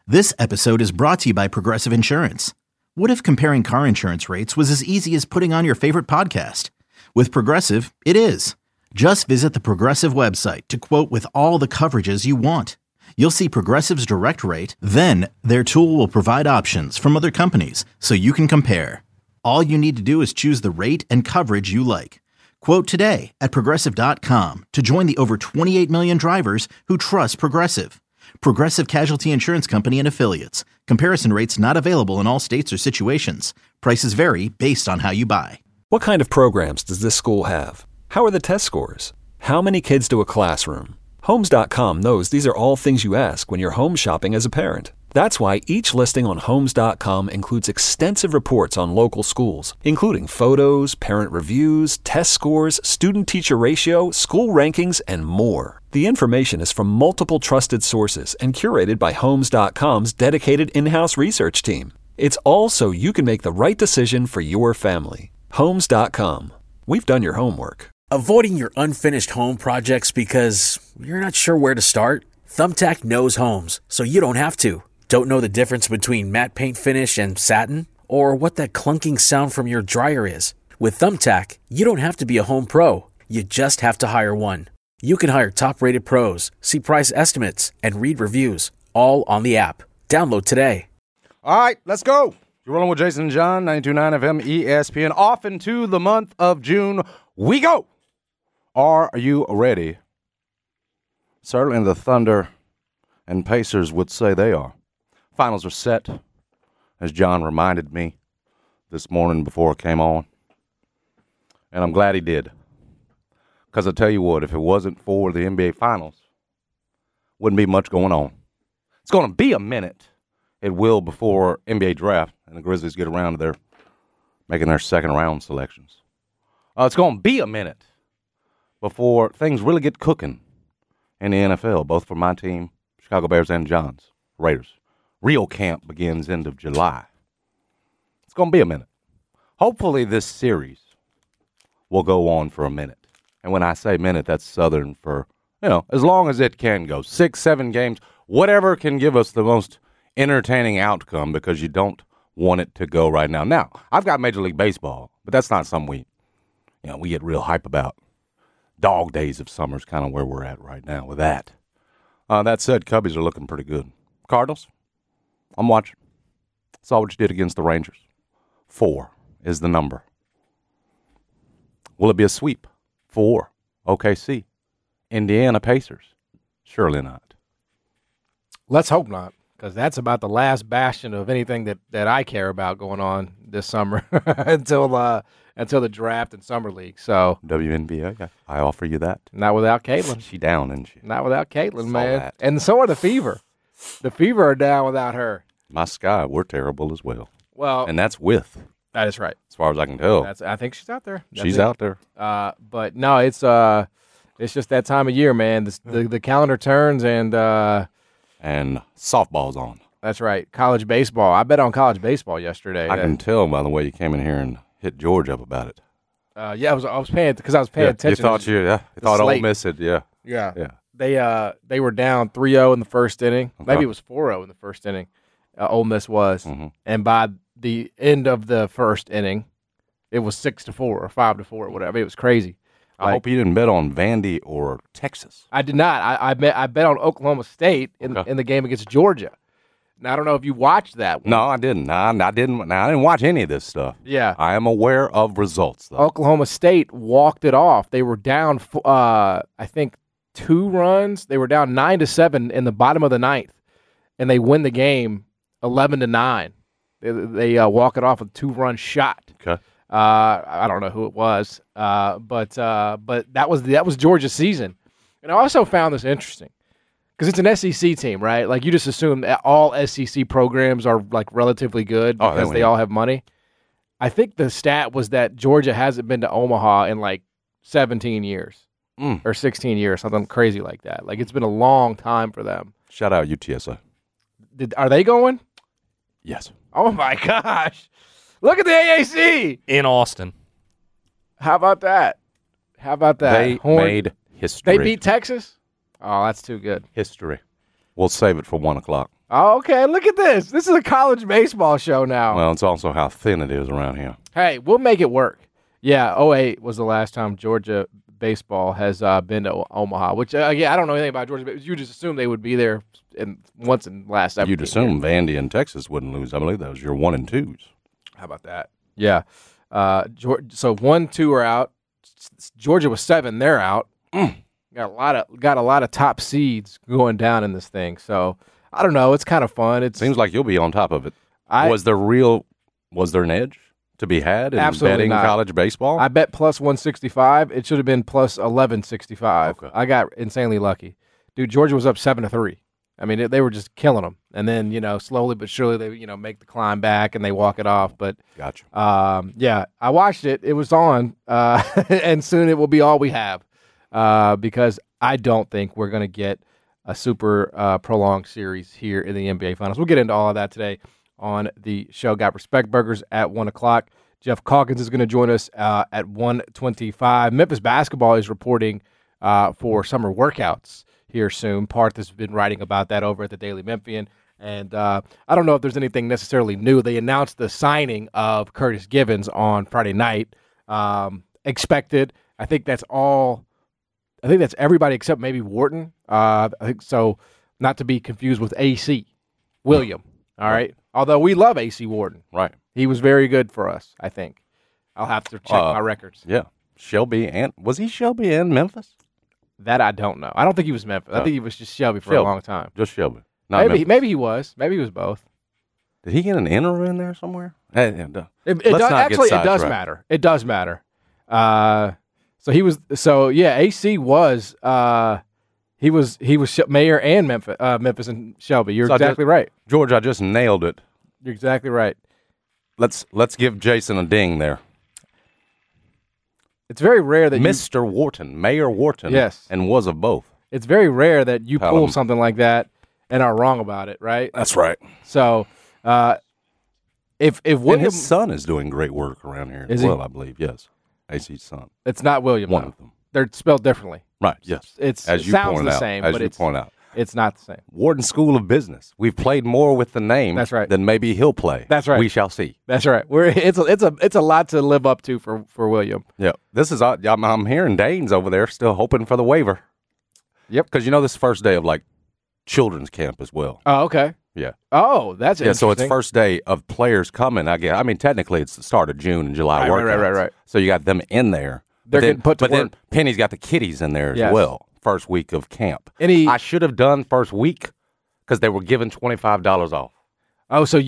This episode is brought to you by Progressive Insurance. What if comparing car insurance rates was as easy as putting on your favorite podcast? With Progressive, it is. Just visit the Progressive website to quote with all the coverages you want. You'll see Progressive's direct rate, then their tool will provide options from other companies so you can compare. All you need to do is choose the rate and coverage you like. Quote today at Progressive.com to join the over 28 million drivers who trust Progressive. Progressive Casualty Insurance Company and Affiliates. Comparison rates not available in all states or situations. Prices vary based on how you buy. What kind of programs does this school have? How are the test scores? How many kids do a classroom? Homes.com knows these are all things you ask when you're home shopping as a parent. That's why each listing on Homes.com includes extensive reports on local schools, including photos, parent reviews, test scores, student-teacher ratio, school rankings, and more. The information is from multiple trusted sources and curated by Homes.com's dedicated in-house research team. It's all so you can make the right decision for your family. Homes.com. We've done your homework. Avoiding your unfinished home projects because you're not sure where to start? Thumbtack knows homes, so you don't have to. Don't know the difference between matte paint finish and satin? Or what that clunking sound from your dryer is? With Thumbtack, you don't have to be a home pro. You just have to hire one. You can hire top-rated pros, see price estimates, and read reviews, all on the app. Download today. All right, let's go. You're rolling with Jason and John, 92.9 FM ESPN. Off into the month of June we go. Are you ready? Certainly the Thunder and Pacers would say they are. Finals are set, as John reminded me this morning before I came on. And I'm glad he did. Because I tell you what, if it wasn't for the NBA Finals, wouldn't be much going on. It's going to be a minute. It will before NBA draft and the Grizzlies get around to their making their second round selections. It's going to be a minute before things really get cooking in the NFL, both for my team, Chicago Bears, and John's, Raiders. Real camp begins end of July. It's going to be a minute. Hopefully this series will go on for a minute. And when I say minute, that's Southern for, as long as it can go. 6, 7 games, whatever can give us the most entertaining outcome because you don't want it to go right now. Now, I've got Major League Baseball, but that's not something we get real hype about. Dog days of summer is kind of where we're at right now with that. That said, Cubbies are looking pretty good. Cardinals, I'm watching. Saw what you did against the Rangers. 4 is the number. Will it be a sweep? 4. OKC. Indiana Pacers. Surely not. Let's hope not, because that's about the last bastion of anything that I care about going on this summer until the draft and summer league. So WNBA, I offer you that. Not without Caitlin. She down, isn't she? Not without Caitlin, man. That. And so are the Fever. The Fever are down without her. My Sky, we're terrible as well. Well, and that's with. That is right. As far as I can tell. I think she's out there. She's out there. But no, it's just that time of year, man. The calendar turns and softball's on. That's right. College baseball. I bet on college baseball yesterday. I can tell by the way you came in here and hit George up about it. Yeah, I was paying attention. You thought Ole Miss had, yeah. They were down 3-0 in the first inning. Okay. Maybe it was 4-0 in the first inning. Ole Miss was, and by the end of the first inning, it was 6-4 or 5-4 or whatever. It was crazy. I hope you didn't bet on Vandy or Texas. I did not. I bet on Oklahoma State in the game against Georgia. Now, I don't know if you watched that one. No, I didn't. I didn't watch any of this stuff. Yeah. I am aware of results, though. Oklahoma State walked it off. They were down, I think, 2 runs. They were down 9-7 in the bottom of the 9th, and they win the game 11-9. They walk it off with a 2-run shot. Okay. I don't know who it was, but that was Georgia's season. And I also found this interesting because it's an SEC team, right? Like you just assume that all SEC programs are like relatively good because they all have money. I think the stat was that Georgia hasn't been to Omaha in like 17 years or 16 years, something crazy like that. Like it's been a long time for them. Shout out UTSA. Are they going? Yes. Oh my gosh. Look at the AAC in Austin. How about that? They made history. They beat Texas? Oh, that's too good. History. We'll save it for 1 o'clock. Oh, okay. Look at this. This is a college baseball show now. Well, it's also how thin it is around here. Hey, we'll make it work. Yeah, 2008 was the last time Georgia baseball has been to Omaha, which, again, I don't know anything about Georgia, but you just assume they would be there once in the last 17 You'd assume years. Vandy and Texas wouldn't lose. I believe that was your 1 and 2s. How about that? Yeah. So 1, 2 are out. Georgia was 7. They're out. Got a lot of top seeds going down in this thing. So I don't know. It's kind of fun. It Seems like you'll be on top of it. Was there an edge to be had in Absolutely betting not. college baseball? I bet plus 165. It should have been plus 1165. Okay. I got insanely lucky. Dude, Georgia was up 7-3. I mean, they were just killing them. And then, slowly but surely they, make the climb back and they walk it off. But, Gotcha. yeah, I watched it. It was on. And soon it will be all we have because I don't think we're going to get a super prolonged series here in the NBA Finals. We'll get into all of that today on the show. Got Respect Burgers at 1 o'clock. Jeff Calkins is going to join us at 1:25. Memphis basketball is reporting for summer workouts here soon. Parth has been writing about that over at the Daily Memphian. And I don't know if there's anything necessarily new. They announced the signing of Curtis Givens on Friday night. Expected. I think that's all. I think that's everybody except maybe Wharton. I think so. Not to be confused with AC William. All right. Although we love AC Wharton. Right. He was very good for us, I think. I'll have to check my records. Yeah. Was he Shelby and Memphis? That I don't know. I don't think he was Memphis. I think he was just Shelby for a long time. Just Shelby. Not Memphis. Maybe he was. Maybe he was both. Did he get an inner in there somewhere? It does matter. It does matter. AC was he was Mayor and Memphis and Shelby. You're exactly right. George, I just nailed it. You're exactly right. Let's give Jason a ding there. It's very rare that Mr. Wharton, Mayor Wharton, yes, and was of both. It's very rare that you pull something like that and are wrong about it, right? That's right. So, if William, and his son is doing great work around here as well, I believe. Yes, AC's son. It's not William. One of them. They're spelled differently. Right. Yes. It sounds the same, but it's not the same. Wharton School of Business. We've played more with the name. That's right. Than maybe he'll play. That's right. We shall see. That's right. It's a lot to live up to for William. Yeah. This is I'm hearing Danes over there still hoping for the waiver. Yep. Because this first day of children's camp as well. Oh, okay. Yeah. Oh, that's interesting. So it's first day of players coming. I guess. I mean, technically it's the start of June and July workouts. Right. So you got them in there. They're getting put to work. Then Penny's got the kiddies in there as well. First week of camp. I should have done first week because they were giving $25 off. Oh, so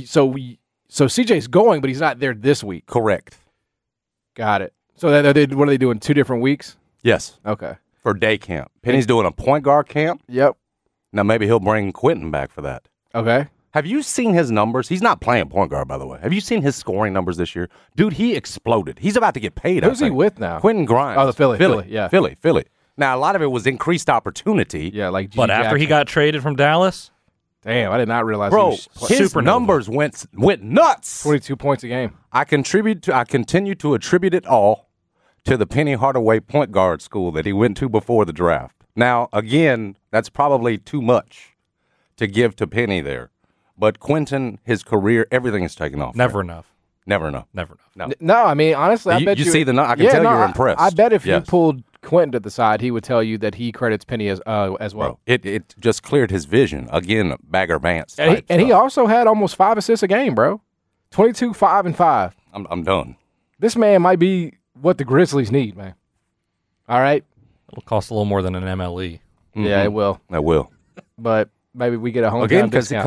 CJ's going, but he's not there this week. Correct. Got it. So what are they doing? 2 different weeks? Yes. Okay. For day camp. Penny's doing a point guard camp. Yep. Now maybe he'll bring Quentin back for that. Okay. Have you seen his numbers? He's not playing point guard, by the way. Have you seen his scoring numbers this year? Dude, he exploded. He's about to get paid. Who's he with now? Quentin Grimes. Oh, the Philly. Yeah. Philly. Now, a lot of it was increased opportunity. Yeah, like G. But after Jackson. he got traded from Dallas? Damn, I did not realize Bro, he was his numbers went nuts. 22 points a game. I continue to attribute it all to the Penny Hardaway point guard school that he went to before the draft. Now, again, that's probably too much to give to Penny there. But Quentin, his career, everything is taken off. Never enough. Never enough. No, I mean, honestly, I bet you see I can tell you're impressed. I bet if you pulled Quentin to the side, he would tell you that he credits Penny as well. Bro, it just cleared his vision. Again, Bagger Vance. And he also had almost 5 assists a game, bro. 22, 5, and 5. I'm done. This man might be what the Grizzlies need, man. All right? It'll cost a little more than an MLE. Mm-hmm. Yeah, it will. It will. But maybe we get a hometown again discount.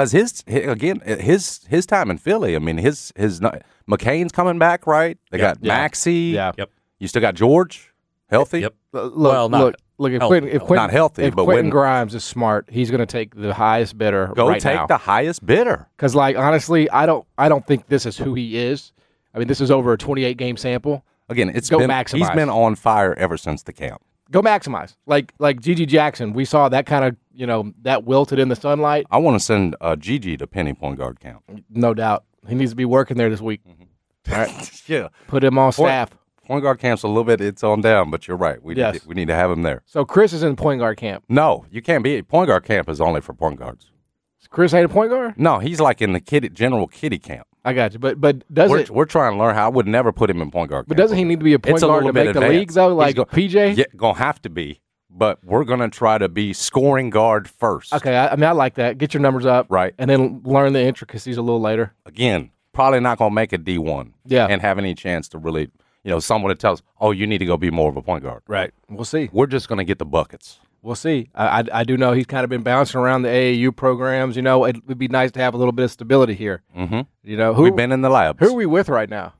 because his time in Philly. I mean, his McCain's coming back, right? They got Maxey. Yeah. Yep. You still got George, healthy. Yep. Look. If Quentin, not healthy, if but Quentin when Grimes is smart, he's going to take the highest bidder. Go take the highest bidder. Because, honestly, I don't think this is who he is. I mean, this is over a 28 game sample. Again, maximize. He's been on fire ever since the camp. Go maximize. Like Gigi Jackson, we saw that kind of, that wilted in the sunlight. I want to send Gigi to Penny point guard camp. No doubt. He needs to be working there this week. Mm-hmm. All right. Yeah. Put him on staff. Point guard camp's a little bit, it's on down, but you're right. We need to have him there. So Chris is in point guard camp. No, you can't be. Point guard camp is only for point guards. Chris ain't a point guard? No, he's like in the general kiddie camp. I got you. But does it? We're trying to learn how. I would never put him in point guard camp. But doesn't he need to be a point It's a guard little to bit make the advanced. league, though, like PJ? Yeah, going to have to be. But we're going to try to be scoring guard first. Okay, I mean, I like that. Get your numbers up. Right. And then learn the intricacies a little later. Again, probably not going to make a D1. Yeah. And have any chance to really, someone that tells, oh, you need to go be more of a point guard. Right. We'll see. We're just going to get the buckets. We'll see. I do know he's kind of been bouncing around the AAU programs. It would be nice to have a little bit of stability here. Mm-hmm. We've been in the labs. Who are we with right now?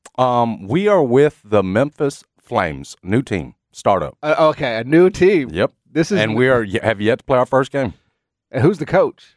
We are with the Memphis Flames, new team, startup. Okay, a new team. Yep. And we have yet to play our first game. And who's the coach?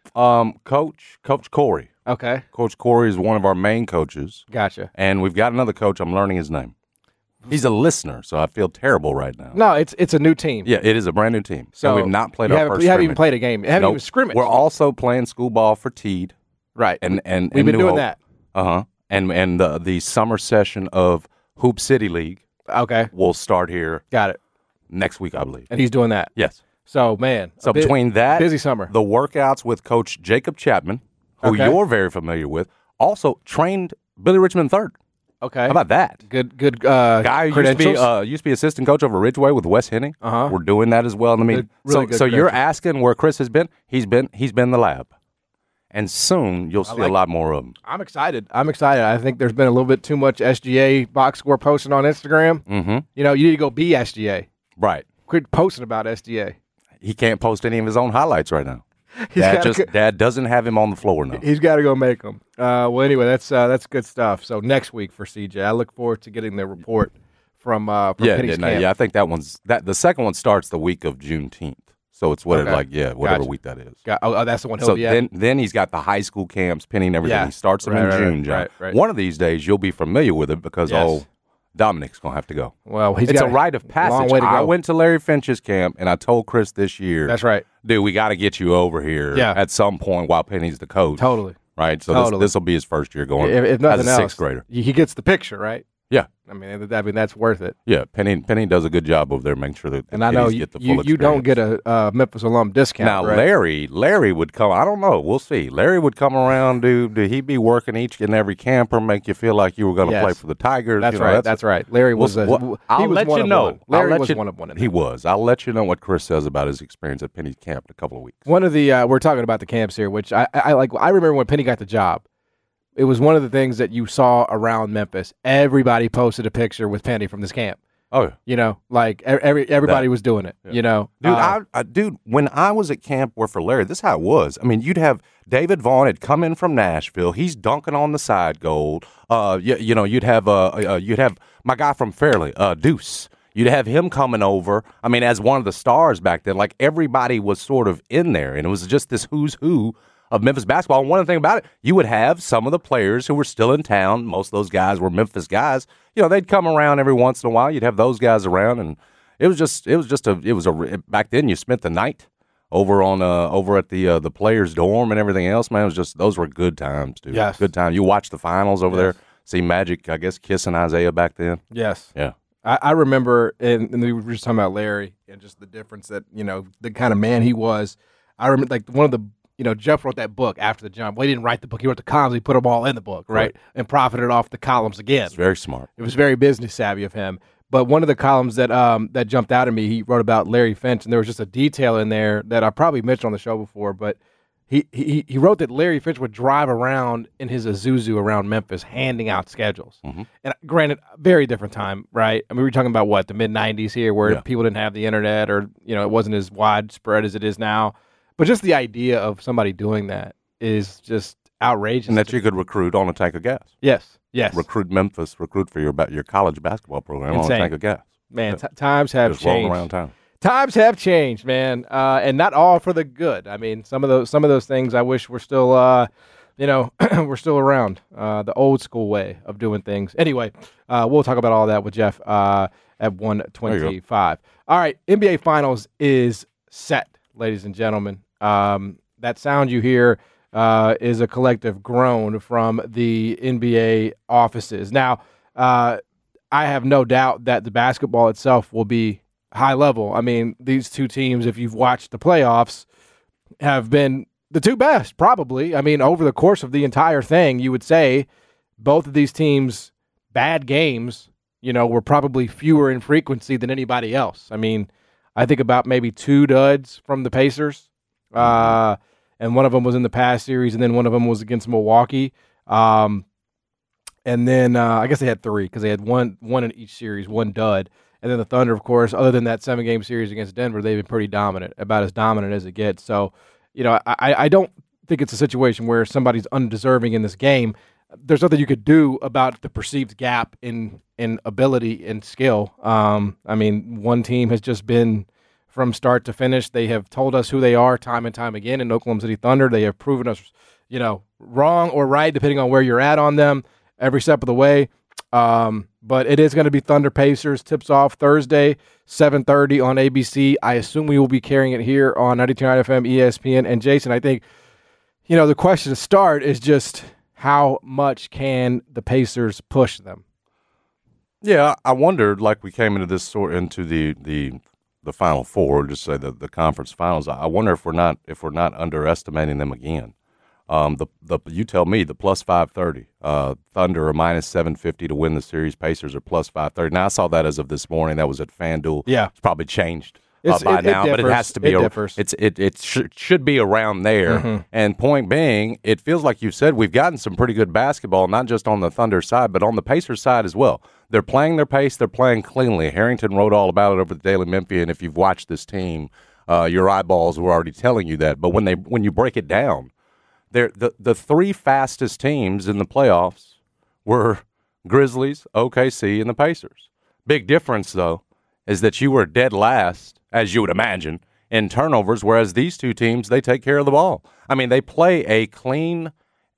Coach Corey. Okay. Coach Corey is one of our main coaches. Gotcha. And we've got another coach. I'm learning his name. He's a listener, so I feel terrible right now. No, it's a new team. Yeah, it is a brand new team. So we've not played our first. You haven't even played a game. You haven't Nope. even scrimmaged. We're also playing school ball for Teed. Right. And we've been New doing Hope. that. Uh-huh. And the summer session of Hoop City League Okay. will start here Got it. next week, I believe. And he's doing that. Yes. So, man. So between that, busy summer. the workouts with Coach Jacob Chapman, who Okay. you're very familiar with, also trained Billy Richmond III. Okay. How about that? Good Guy who credentials. used to be assistant coach over Ridgeway with Wes Henning. Uh-huh. We're doing that as well. I mean, Really good so you're credentials. asking where Chris has been? He's been in the lab, and soon you'll see a lot more of him. I'm excited. I think there's been a little bit too much SGA box score posting on Instagram. Mm-hmm. You need to go be SGA. Right. Quit posting about SGA. He can't post any of his own highlights right now. He's Dad doesn't have him on the floor now. He's got to go make them. Well, anyway, that's good stuff. So next week for CJ, I look forward to getting the report from Penny's camp. I think the second one starts the week of Juneteenth. So it's whatever Gotcha. week that is. That's the one he'll So be at. then he's got the high school camps, Penny and everything. Yeah. He starts them in June, John. right. One of these days you'll be familiar with it because Yes. Dominic's gonna have to go. Well, It's got a rite of passage. Long way to go. I went to Larry Finch's camp and I told Chris this year. That's right. Dude, we got to get you over here Yeah. at some point while Penny's the coach. Totally. Right? So Totally. this will be his first year going If nothing as a else, sixth grader. he gets the picture, right? Yeah. I mean, that's worth it. Yeah. Penny does a good job over there making sure that And I know kiddies get the full you don't experience. get a Memphis alum discount. Now, right? Larry would come. I don't know. We'll see. Larry would come around. Did he be working each and every camper, make you feel like you were going to Yes. play for the Tigers? That's right. That's right. Larry was. I'll let you know. Larry was one of one. He was. I'll let you know what Chris says about his experience at Penny's camp in a couple of weeks. One of the we're talking about the camps here, which I like. I remember when Penny got the job. It was one of the things that you saw around Memphis. Everybody posted a picture with Penny from this camp. Oh yeah. Everybody was doing it. Dude, when I was at Camp for Larry, this is how it was. I mean, you'd have David Vaughn had come in from Nashville. He's dunking on the side goal. You'd have my guy from Fairleigh, Deuce. You'd have him coming over. I mean, as one of the stars back then. Like everybody was sort of in there, and it was just this who's who of Memphis basketball. And one thing about it, you would have some of the players who were still in town. Most of those guys were Memphis guys. They'd come around every once in a while. You'd have those guys around, and it was back then. You spent the night over at the players' dorm and everything else. Man, it was just those were good times, dude. Yes. Good time. You watched the finals over there. See Magic, I guess, kissing Isaiah back then. Yes. Yeah. I remember, and we were just talking about Larry and just the difference that the kind of man he was. I remember like one of the. Jeff wrote that book After the Jump. Well, he didn't write the book. He wrote the columns. He put them all in the book, right? And profited off the columns again. It's very smart. It was very business savvy of him. But one of the columns that that jumped out at me, he wrote about Larry Finch, and there was just a detail in there that I probably mentioned on the show before, but he wrote that Larry Finch would drive around in his Isuzu around Memphis handing out schedules. Mm-hmm. And granted, very different time, right? I mean, we're talking about the mid-'90s here where people didn't have the internet or, it wasn't as widespread as it is now. But just the idea of somebody doing that is just outrageous. And that you could recruit on a tank of gas. Yes. Recruit Memphis, recruit for your college basketball program on a tank of gas. Man, times have just changed. Rolling around town. Times have changed, man, and not all for the good. I mean, some of those things I wish were still, we're still around. The old school way of doing things. Anyway, we'll talk about all that with Jeff at 1:25. All right, NBA Finals is set, ladies and gentlemen. That sound you hear is a collective groan from the NBA offices. Now, I have no doubt that the basketball itself will be high level. I mean, these two teams, if you've watched the playoffs, have been The two best, probably. I mean, over the course of the entire thing, you would say both of these teams' bad games, were probably fewer in frequency than anybody else. I mean, I think about maybe 2 duds from the Pacers, and one of them was in the past series, and then one of them was against Milwaukee. And then I guess they had 3 because they had one in each series, 1 dud. And then the Thunder, of course, other than that 7-game series against Denver, they've been pretty dominant, about as dominant as it gets. So, I don't think it's a situation where somebody's undeserving in this game. There's nothing you could do about the perceived gap in ability and skill. I mean, one team has just been from start to finish. They have told us who they are time and time again in Oklahoma City Thunder. They have proven us, wrong or right, depending on where you're at on them every step of the way. But it is going to be Thunder Pacers. Tips off Thursday, 7:30 on ABC. I assume we will be carrying it here on 92.9 FM ESPN. And Jason, I think, the question to start is just how much can the Pacers push them? Yeah, I wondered, like we came into the Final Four, just say the conference finals. I wonder if we're not underestimating them again. You tell me, the plus 530. Thunder are minus 750 to win the series. Pacers are plus 530. Now I saw that as of this morning. That was at FanDuel. Yeah, it's probably changed by now, but it has to be. It should be around there. Mm-hmm. And point being, it feels like you said we've gotten some pretty good basketball, not just on the Thunder side, but on the Pacers side as well. They're playing their pace. They're playing cleanly. Harrington wrote all about it over the Daily Memphian. If you've watched this team, your eyeballs were already telling you that. But when you break it down, the 3 fastest teams in the playoffs were Grizzlies, OKC, and the Pacers. Big difference, though, is that you were dead last, as you would imagine, in turnovers, whereas these 2 teams, they take care of the ball. I mean, they play a clean,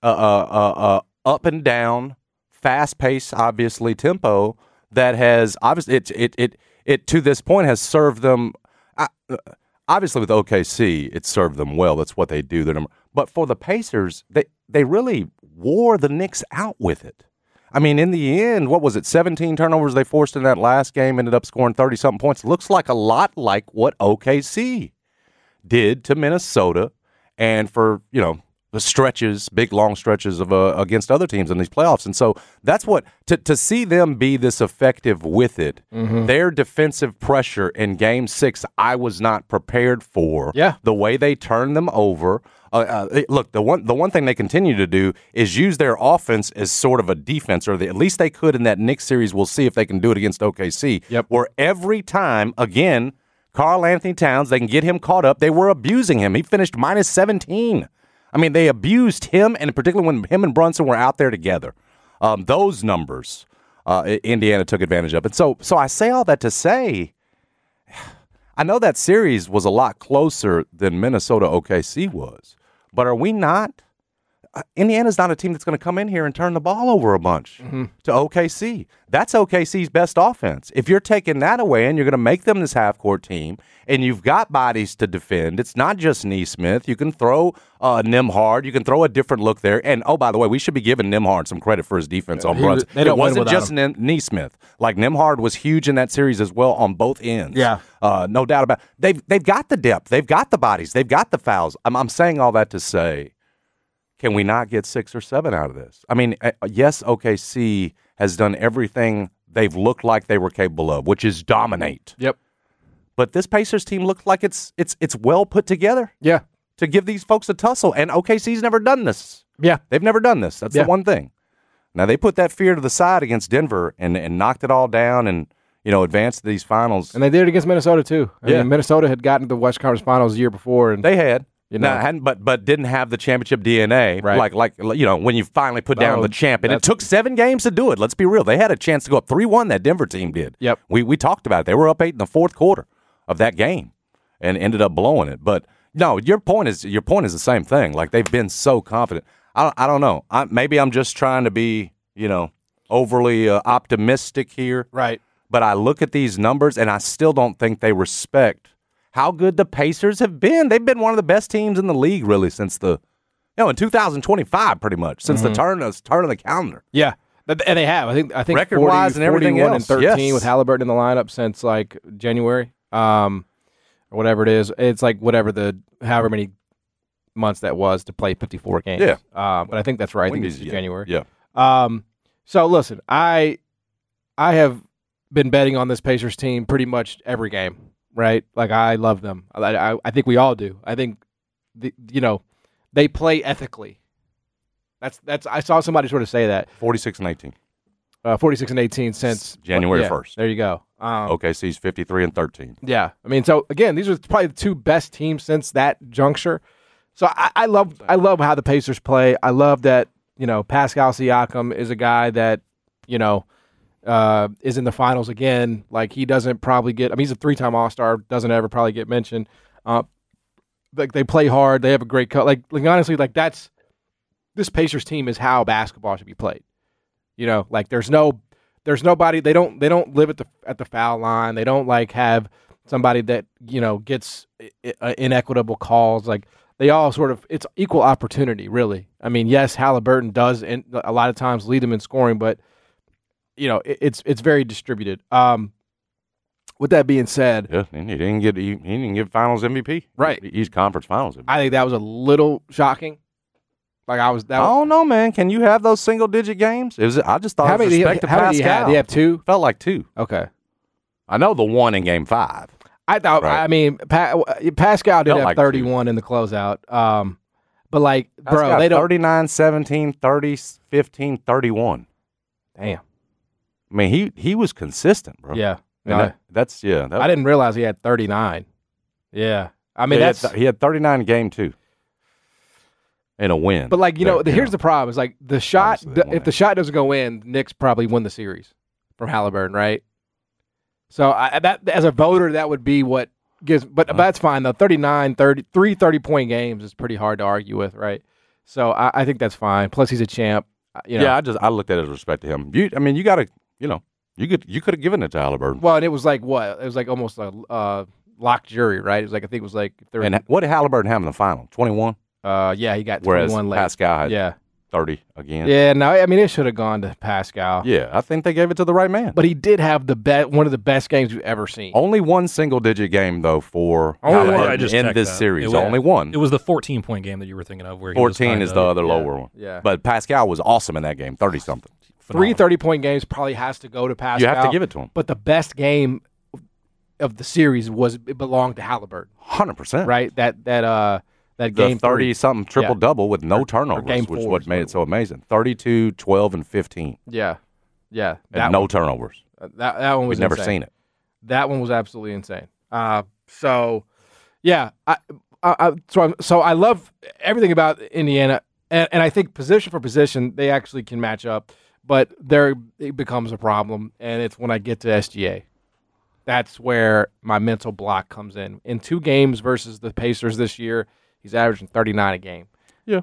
up and down, fast-paced, obviously, tempo that has obviously it to this point has served them. Obviously, with OKC, it served them well. That's what they do. But for the Pacers, they really wore the Knicks out with it. I mean, in the end, what was it, 17 turnovers they forced in that last game, ended up scoring 30-something points. Looks like a lot like what OKC did to Minnesota and for, the stretches, big, long stretches of against other teams in these playoffs. And so that's what to see them be this effective with it, their defensive pressure in Game 6, I was not prepared for. Yeah. The way they turned them over. Look, the one thing they continue to do is use their offense as sort of a defense, or at least they could in that Knicks series. We'll see if they can do it against OKC. Yep. Where every time, again, Karl Anthony Towns, they can get him caught up. They were abusing him. He finished minus 17. I mean, they abused him, and particularly when him and Brunson were out there together. Those numbers, Indiana took advantage of. And so I say all that to say, I know that series was a lot closer than Minnesota OKC was, but are we not? Indiana's not a team that's going to come in here and turn the ball over a bunch to OKC. That's OKC's best offense. If you're taking that away and you're going to make them this half-court team and you've got bodies to defend, it's not just Nesmith. You can throw Nembhard. You can throw a different look there. And, oh, by the way, we should be giving Nembhard some credit for his defense on Brunson. It wasn't just Nesmith. Like, Nembhard was huge in that series as well on both ends. Yeah. No doubt about it. They've got the depth. They've got the bodies. They've got the fouls. I'm saying all that to say, can we not get 6 or 7 out of this? I mean, yes, OKC has done everything they've looked like they were capable of, which is dominate. Yep. But this Pacers team looked like it's well put together. Yeah. To give these folks a tussle, and OKC's never done this. Yeah. They've never done this. That's the one thing. Now, they put that fear to the side against Denver and knocked it all down and, advanced to these finals. And they did it against Minnesota, too. I mean, Minnesota had gotten to the West Conference Finals the year before. And they had. But didn't have the championship DNA, right? Like when you finally put down the champ, and it took 7 games to do it. Let's be real; they had a chance to go up 3-1. That Denver team did. Yep. We talked about it. They were up 8 in the fourth quarter of that game, and ended up blowing it. But no, your point is the same thing. Like, they've been so confident. I don't know. Maybe I'm just trying to be overly optimistic here, right? But I look at these numbers, and I still don't think they respect how good the Pacers have been. They've been one of the best teams in the league, really, since in 2025, pretty much, since the turn of the calendar. Yeah, and they have. I think record-wise and everything 41 else. and 13 with Halliburton in the lineup since like January, or whatever it is. It's like however many months that was to play 54 games. Yeah. But I think that's right. I think Wendy's, it's January. Yeah. So listen, I have been betting on this Pacers team pretty much every game, right? Like I love them. I think we all do. I think they play ethically. That's I saw somebody sort of say that. 46-18. 46-18 since January 1st. There you go. OKC's 53-13. Yeah. I mean, so again, these are probably the two best teams since that juncture. So I love how the Pacers play. I love that, Pascal Siakam is a guy that, is in the finals again. Like he doesn't probably get, he's a 3-time All-Star, doesn't ever probably get mentioned. Like they play hard. They have a great cut. Like honestly, like this Pacers team is how basketball should be played. Like there's nobody. They don't live at the foul line. They don't like have somebody that gets inequitable calls. Like they all sort of, it's equal opportunity, really. I mean, yes, Halliburton does a lot of times lead them in scoring, but it's very distributed. With that being said, yeah, and he didn't get Finals MVP. Right, East Conference Finals MVP. I think that was a little shocking. Like I don't know, man. Can you have those single-digit games? I just thought how it was many? respect to How many do you have? Do you have 2? Felt like 2. Okay. I know the one in Game 5. I thought. Right. I mean, Pascal did Felt have like 31 in the closeout. But like, Pascal, bro, they don't. 39, 17, 30, 15, 31. Damn. I mean, he was consistent, bro. Yeah. And I didn't realize he had 39. Yeah. I mean, he had 39 in Game 2. In a win. But like, here's the problem. Is like the shot, if the shot doesn't go in, Knicks probably win the series from Halliburton, right? So that as a voter, that would be what gives, but that's fine though. 39, 30, 3 30-point games is pretty hard to argue with, right? So I think that's fine. Plus he's a champ. Yeah, I looked at it as respect to him. You got to, you could have given it to Halliburton. Well, and it was like what? It was like almost a locked jury, right? It was like, I think it was like 30. And what did Halliburton have in the final? 21? Yeah, he got 21 Whereas late. Pascal had 30 again. Yeah, no, I mean, it should have gone to Pascal. Yeah, I think they gave it to the right man. But he did have one of the best games you've ever seen. Only one single-digit game, though, for I Halliburton just in checked this that. series. It was- Only one. It was the 14-point game that you were thinking of. Where 14 is the other lower one. Yeah. But Pascal was awesome in that game, 30-something. 3 30-point games probably has to go to Pascal. You have to give it to him. But the best game of the series belonged to Halliburton. 100%. Right? That game the 30-something triple-double with no turnovers, game which is 4 what made it so amazing. 32, 12, and 15. Yeah. Yeah. And no turnovers. That one was We've never insane. seen it. That one was absolutely insane. So I love everything about Indiana, and I think position for position they actually can match up, but it becomes a problem, and it's when I get to SGA. That's where my mental block comes in. In 2 games versus the Pacers this year, he's averaging 39 a game. Yeah.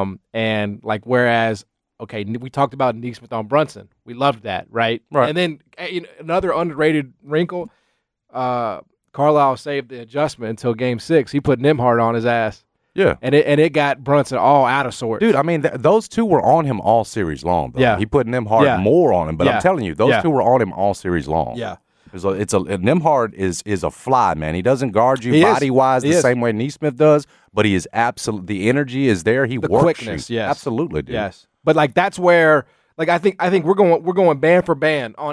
And like whereas. Okay, we talked about Neesmith on Brunson. We loved that, right? Right. And then another underrated wrinkle, Carlisle saved the adjustment until Game 6. He put Nembhard on his ass. Yeah. And it got Brunson all out of sorts. Dude, I mean, those two were on him all series long, though. Yeah. He put Nembhard more on him, but I'm telling you, those two were on him all series long. Yeah. Nembhard is a fly, man. He doesn't guard you body-wise the same way Neesmith does, but he is absolutely, the energy is there. He the works quickness, you. yes. Absolutely, dude. Yes. But like that's where I think we're going band for band on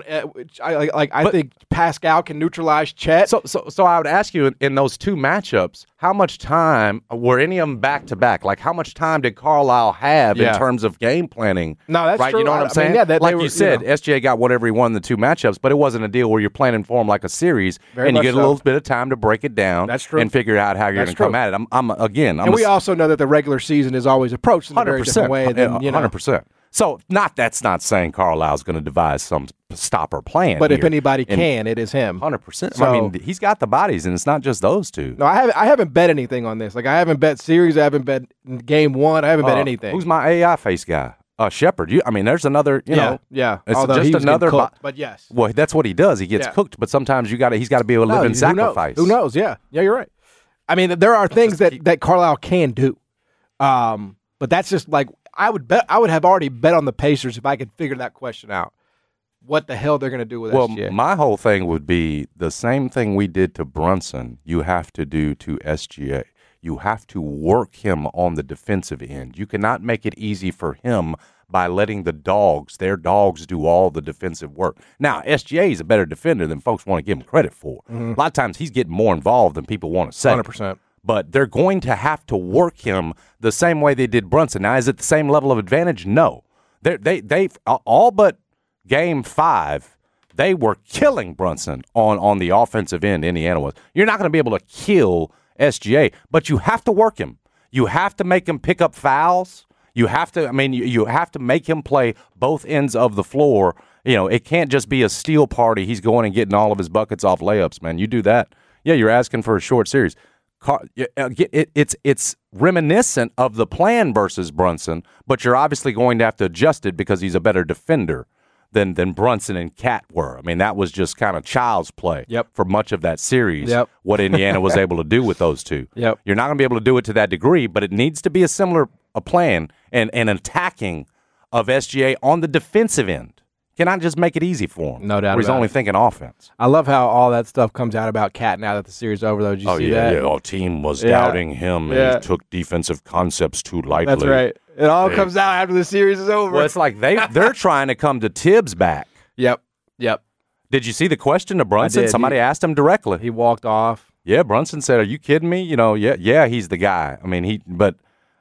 I think Pascal can neutralize Chet. So I would ask you in those 2 matchups, how much time were any of them back to back? Like how much time did Carlisle have in terms of game planning? No, that's right. true. You know what I'm saying? Yeah, like you said, SGA got whatever he won in the 2 matchups, but it wasn't a deal where you're planning for him like a series, and you get a little bit of time to break it down. That's true. And figure out how you're going to come at it. I'm we also know that the regular season is always approached in a very different way than 100%. So that's not saying Carlisle's going to devise some stopper plan. But if anybody can, it is him. 100%. So, I mean, he's got the bodies, and it's not just those 2. No, I haven't bet anything on this. Like I haven't bet series. I haven't bet Game 1. I haven't bet anything. Who's my AI face guy? Shepard. There's another. Yeah. It's although just another. But yes. Well, that's what he does. He gets cooked, but sometimes he's got to be able to live in sacrifice. Who knows? Yeah, you're right. I mean, there are things that Carlisle can do, but that's just like. I would have already bet on the Pacers if I could figure that question out. What the hell they're going to do with SGA? Well, my whole thing would be the same thing we did to Brunson, you have to do to SGA. You have to work him on the defensive end. You cannot make it easy for him by letting their dogs do all the defensive work. Now, SGA is a better defender than folks want to give him credit for. A lot of times he's getting more involved than people want to say. 100%. But they're going to have to work him the same way they did Brunson. Now, is it the same level of advantage? No. They all but game 5, they were killing Brunson on the offensive end, Indiana was. You're not going to be able to kill SGA, but you have to work him. You have to make him pick up fouls. You have to, you have to make him play both ends of the floor. It can't just be a steal party. He's going and getting all of his buckets off layups, man. You do that, yeah, you're asking for a short series. It's reminiscent of the plan versus Brunson, but you're obviously going to have to adjust it because he's a better defender than Brunson and Cat were. That was just kind of child's play for much of that series, what Indiana was able to do with those two. You're not going to be able to do it to that degree, but it needs to be a similar plan and an attacking of SGA on the defensive end. Cannot just make it easy for him. No doubt. He's only thinking offense. I love how all that stuff comes out about Cat now that the series is over, though. Did you see that? Our team was doubting him, and he took defensive concepts too lightly. That's right. It all comes out after the series is over. Well, it's like they're trying to come to Tibbs back. Yep. Did you see the question to Brunson? I did. Somebody asked him directly. He walked off. Yeah, Brunson said, "Are you kidding me? Yeah, he's the guy." But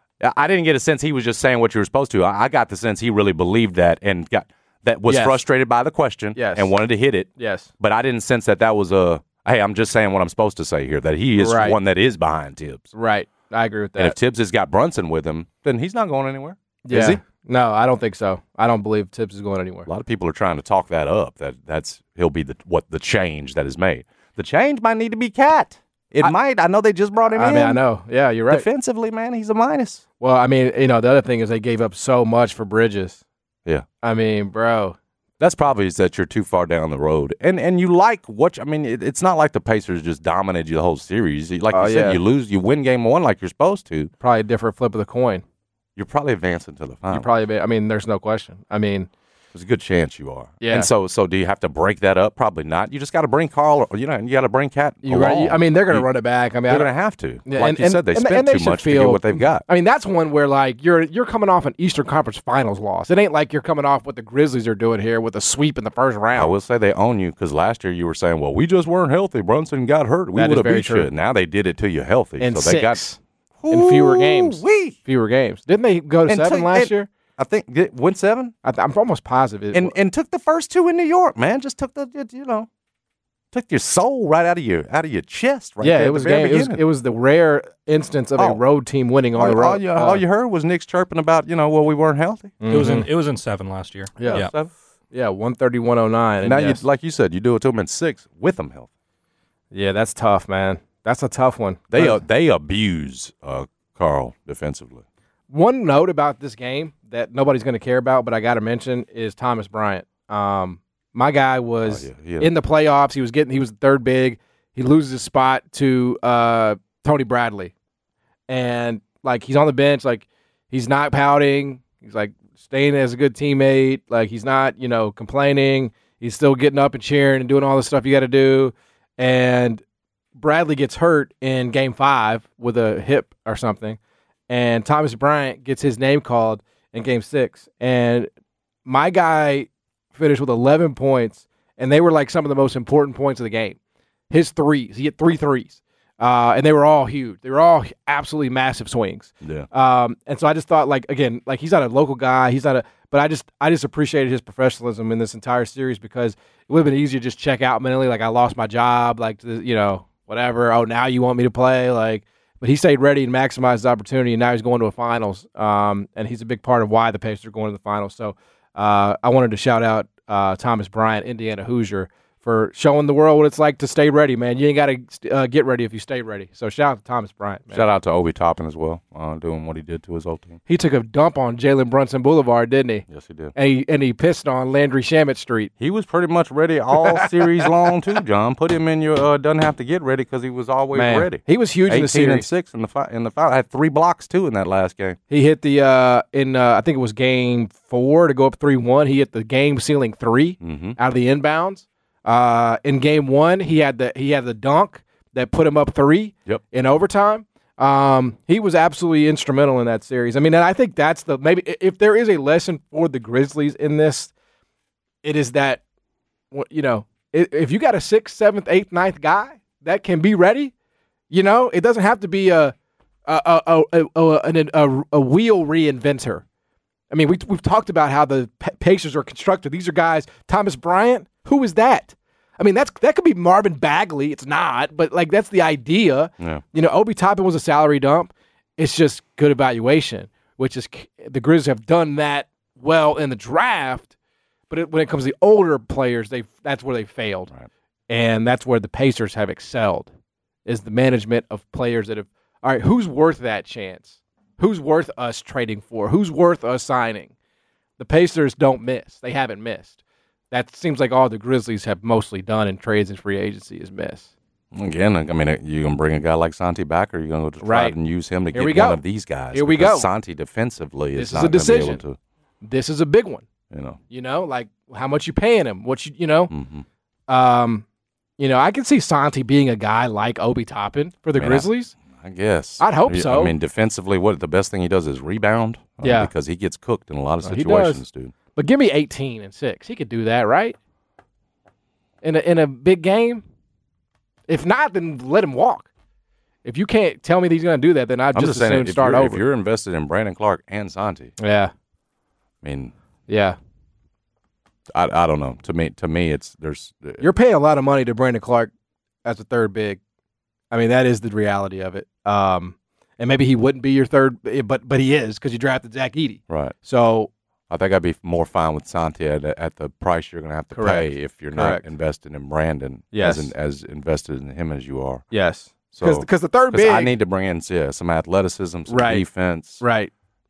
I didn't get a sense he was just saying what you were supposed to. I got the sense he really believed that and was frustrated by the question and wanted to hit it. Yes. But I didn't sense that was hey, I'm just saying what I'm supposed to say here, that he is one that is behind Tibbs. Right. I agree with that. And if Tibbs has got Brunson with him, then he's not going anywhere. Yeah. Is he? No, I don't think so. I don't believe Tibbs is going anywhere. A lot of people are trying to talk that up, he'll be the change that is made. The change might need to be Cat. It might. I know they just brought him in. I know. Yeah, you're right. Defensively, man, he's a minus. Well, the other thing is they gave up so much for Bridges. Yeah. Bro. That's probably that you're too far down the road. And you like what, it's not like the Pacers just dominated you the whole series. Like you said, you win game 1 like you're supposed to. Probably a different flip of the coin. You're probably advancing to the final. There's no question. There's a good chance you are. Yeah. And so do you have to break that up? Probably not. You just got to bring Carl, and you got to bring Cat along. Right. They're going to run it back. They're going to have to. Yeah, like you said, they spent too much to get what they've got. That's one where, you're coming off an Eastern Conference Finals loss. It ain't like you're coming off what the Grizzlies are doing here with a sweep in the first round. I will say they own you because last year you were saying, well, we just weren't healthy. Brunson got hurt. We would have beat you. Now they did it to you healthy. And so they got in fewer games. Fewer games. Didn't they go to 7 last year? I think went 7. I'm almost positive. And took the first 2 in New York, man. Just took took your soul right out of your chest. Right there it was game. It was the rare instance of a road team winning on the road. All you heard was Nick's chirping about we weren't healthy. Mm-hmm. It was in 7 last year. Yeah. 130-109. Now like you said, you do it to them in 6 with them healthy. Yeah, that's tough, man. That's a tough one. They abuse Carl defensively. One note about this game that nobody's going to care about, but I got to mention is Thomas Bryant. My guy was in the playoffs. He was third big. He loses his spot to Tony Bradley, and he's on the bench. He's not pouting. He's staying as a good teammate. He's not complaining. He's still getting up and cheering and doing all the stuff you got to do. And Bradley gets hurt in Game 5 with a hip or something. And Thomas Bryant gets his name called in Game 6. And my guy finished with 11 points, and they were some of the most important points of the game. His threes. He hit 3 threes. And they were all huge. They were all absolutely massive swings. Yeah. And so I just thought, he's not a local guy. But I just appreciated his professionalism in this entire series because it would have been easier to just check out mentally. I lost my job, whatever. Oh, now you want me to play? But he stayed ready and maximized his opportunity, and now he's going to a finals. And he's a big part of why the Pacers are going to the finals. So I wanted to shout out Thomas Bryant, Indiana Hoosier, for showing the world what it's like to stay ready, man. You ain't got to get ready if you stay ready. So shout out to Thomas Bryant, man. Shout out to Obi Toppin as well, doing what he did to his old team. He took a dump on Jalen Brunson Boulevard, didn't he? Yes, he did. And he pissed on Landry Shamet Street. He was pretty much ready all series long too, John. Put him in your doesn't have to get ready because he was always ready. He was huge in the series. 18 and 6 in the final. I had 3 blocks too in that last game. He hit the I think it was Game 4 to go up 3-1. He hit the game sealing 3 out of the inbounds. In Game 1, he had the dunk that put him up 3 in overtime. He was absolutely instrumental in that series. I mean, and I think that's maybe if there is a lesson for the Grizzlies in this, it is that, if you got a 6th, 7th, 8th, 9th guy that can be ready, it doesn't have to be a wheel reinventor. I mean, we've talked about how the Pacers are constructed. These are guys. Thomas Bryant, who is that? I mean, that could be Marvin Bagley. It's not, but that's the idea. Yeah. Obi Toppin was a salary dump. It's just good evaluation, which is the Grizzlies have done that well in the draft. But when it comes to the older players, that's where they failed, right. And that's where the Pacers have excelled. Is the management of players that have. All right, who's worth that chance? Who's worth us trading for? Who's worth us signing? The Pacers don't miss. They haven't missed. That seems like all the Grizzlies have mostly done in trades and free agency is miss. Again, I mean, you going to bring a guy like Santi back, or you going to try and use him to get one of these guys? Here we go. Santi defensively this is not a decision. going to be able to. This is a big one. Like how much you paying him? Mm-hmm. I can see Santi being a guy like Obi Toppin for the Grizzlies. I guess. I'd hope so. I mean, defensively, the best thing he does is rebound. Yeah. Because he gets cooked in a lot of situations, dude. But give me 18 and 6. He could do that, right? In a big game. If not, then let him walk. If you can't tell me that he's going to do that, then I'd just as soon start over. If you're invested in Brandon Clark and Santi, yeah. I mean, yeah. I don't know. To me, you're paying a lot of money to Brandon Clark as a third big. I mean, that is the reality of it. And maybe he wouldn't be your third, but he is because you drafted Zach Edey. Right. So I think I'd be more fine with Santi at the price you're going to have to pay if you're not invested in Brandon as invested in him as you are. Yes. So because the third big, I need to bring in some athleticism, some defense. Right.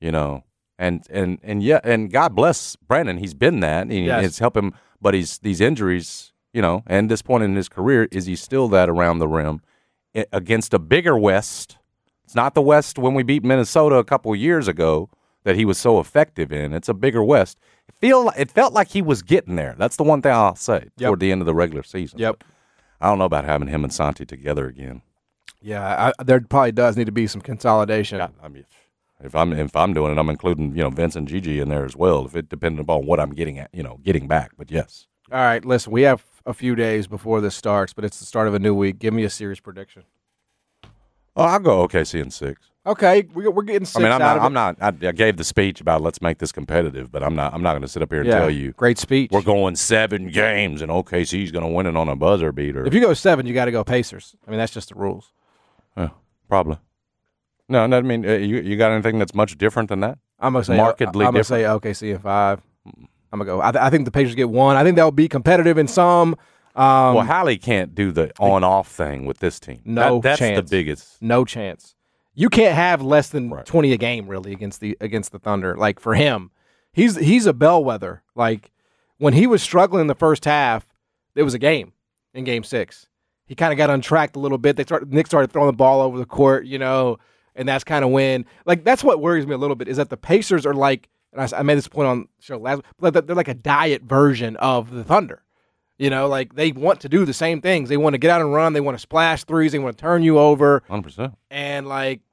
And God bless Brandon. He's been that. It's helped him. But these injuries, and this point in his career, is he still that around the rim against a bigger West? It's not the West when we beat Minnesota a couple of years ago that he was so effective in. It's a bigger West. It felt like he was getting there. That's the one thing I'll say toward the end of the regular season. Yep. I don't know about having him and Santi together again. Yeah, there probably does need to be some consolidation. Yeah, I mean, if I'm doing it, I'm including Vince and Gigi in there as well. If it depending upon what I'm getting back. But yes. All right, listen, we have a few days before this starts, but it's the start of a new week. Give me a series prediction. Oh, I'll go OKC in 6. Okay, we're getting 6 I gave the speech about let's make this competitive, but I'm not going to sit up here and tell you. Great speech. We're going 7 games, and OKC's going to win it on a buzzer beater. If you go 7, you got to go Pacers. I mean, that's just the rules. Yeah, probably. No, I mean, you got anything that's much different than that? I'm going to say markedly I'm going to say OKC in 5. I'm going to go. I think the Pacers get 1. I think they'll be competitive in some. Well, Hallie can't do the on-off thing with this team. That's chance. The biggest. No chance. You can't have less than 20 a game really against the Thunder. Like for him, he's a bellwether. Like when he was struggling in the first half, it was a game in Game 6. He kind of got untracked a little bit. Nick started throwing the ball over the court, and that's kind of when that's what worries me a little bit is that the Pacers are like, and I made this point on the show last, but they're like a diet version of the Thunder. Like they want to do the same things. They want to get out and run. They want to splash threes. They want to turn you over. 100%. And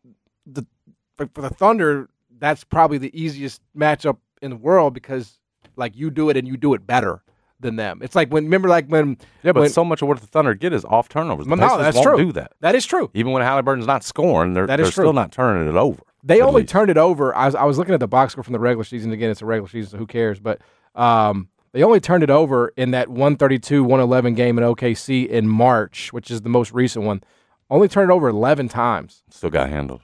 for the Thunder, that's probably the easiest matchup in the world because you do it and you do it better than them. It's like but so much of what the Thunder get is off turnovers. The no, that's won't true. Do that. That is true. Even when Halliburton's not scoring, they're still not turning it over. They only turned it over. I was looking at the box score from the regular season. Again, it's a regular season, so who cares? But they only turned it over in that 132-111 game in OKC in March, which is the most recent one. Only turned it over 11 times. Still got handled.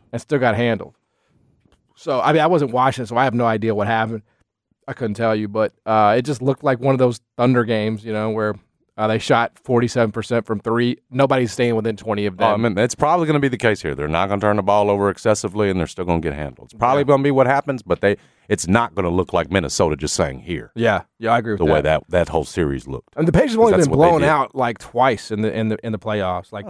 So, I mean, I wasn't watching, so I have no idea what happened. I couldn't tell you, but it just looked like one of those Thunder games, where they shot 47% from 3. Nobody's staying within 20 of them. I mean, it's probably going to be the case here. They're not going to turn the ball over excessively, and they're still going to get handled. It's probably going to be what happens, but it's not going to look like Minnesota just saying here. Yeah, I agree with the way that whole series looked. And the Pacers have only been blown out twice in the playoffs. Like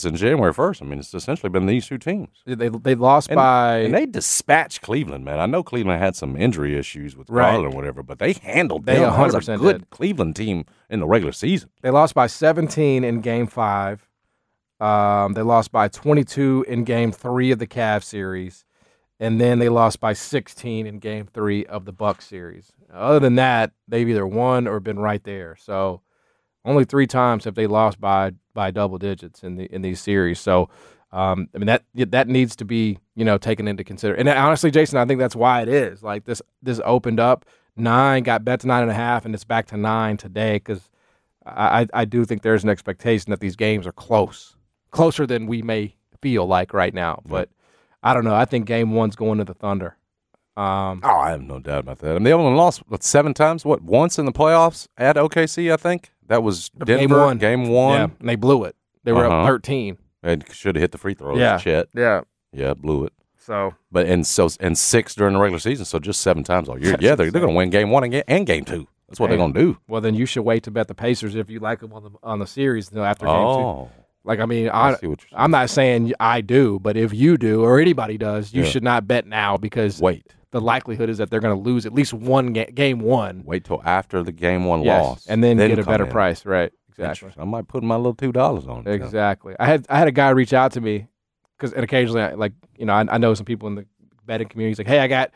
They lost by and they dispatched Cleveland, man. I know Cleveland had some injury issues with Garland or whatever, but they handled them. They 100% was a good Cleveland team in the regular season. They lost by 17 in Game 5. They lost by 22 in Game 3 of the Cavs series, and then they lost by 16 in Game 3 of the Bucks series. Other than that, they've either won or been right there. So only 3 times have they lost by double digits in these series. So I mean that needs to be taken into consideration. And honestly, Jason, I think that's why it is like this opened up 9, got bet to 9.5, and it's back to 9 today because I do think there's an expectation that these games are closer than we may feel like right now. But I don't know. I think Game 1's going to the Thunder. I have no doubt about that. I mean, they only lost 7 times. Once in the playoffs at OKC, I think that was Denver. Game 1. Yeah, and they blew it. They were up 13. And should have hit the free throws. Yeah, Chet. Yeah, blew it. So, but and 6 during the regular season. So just 7 times all year. Yeah, they're going to win Game 1 and Game 2. That's what they're going to do. Well, then you should wait to bet the Pacers if you like them on the series after Game 2. Like, I mean, I'm not saying I do, but if you do or anybody does, you should not bet now because the likelihood is that they're going to lose at least one Game 1. Wait till after the Game 1 loss. And then get a better price. Right. Exactly. I might put my little $2 on it. Exactly. I had a guy reach out to me because occasionally, I know some people in the betting community. He's like, hey, I got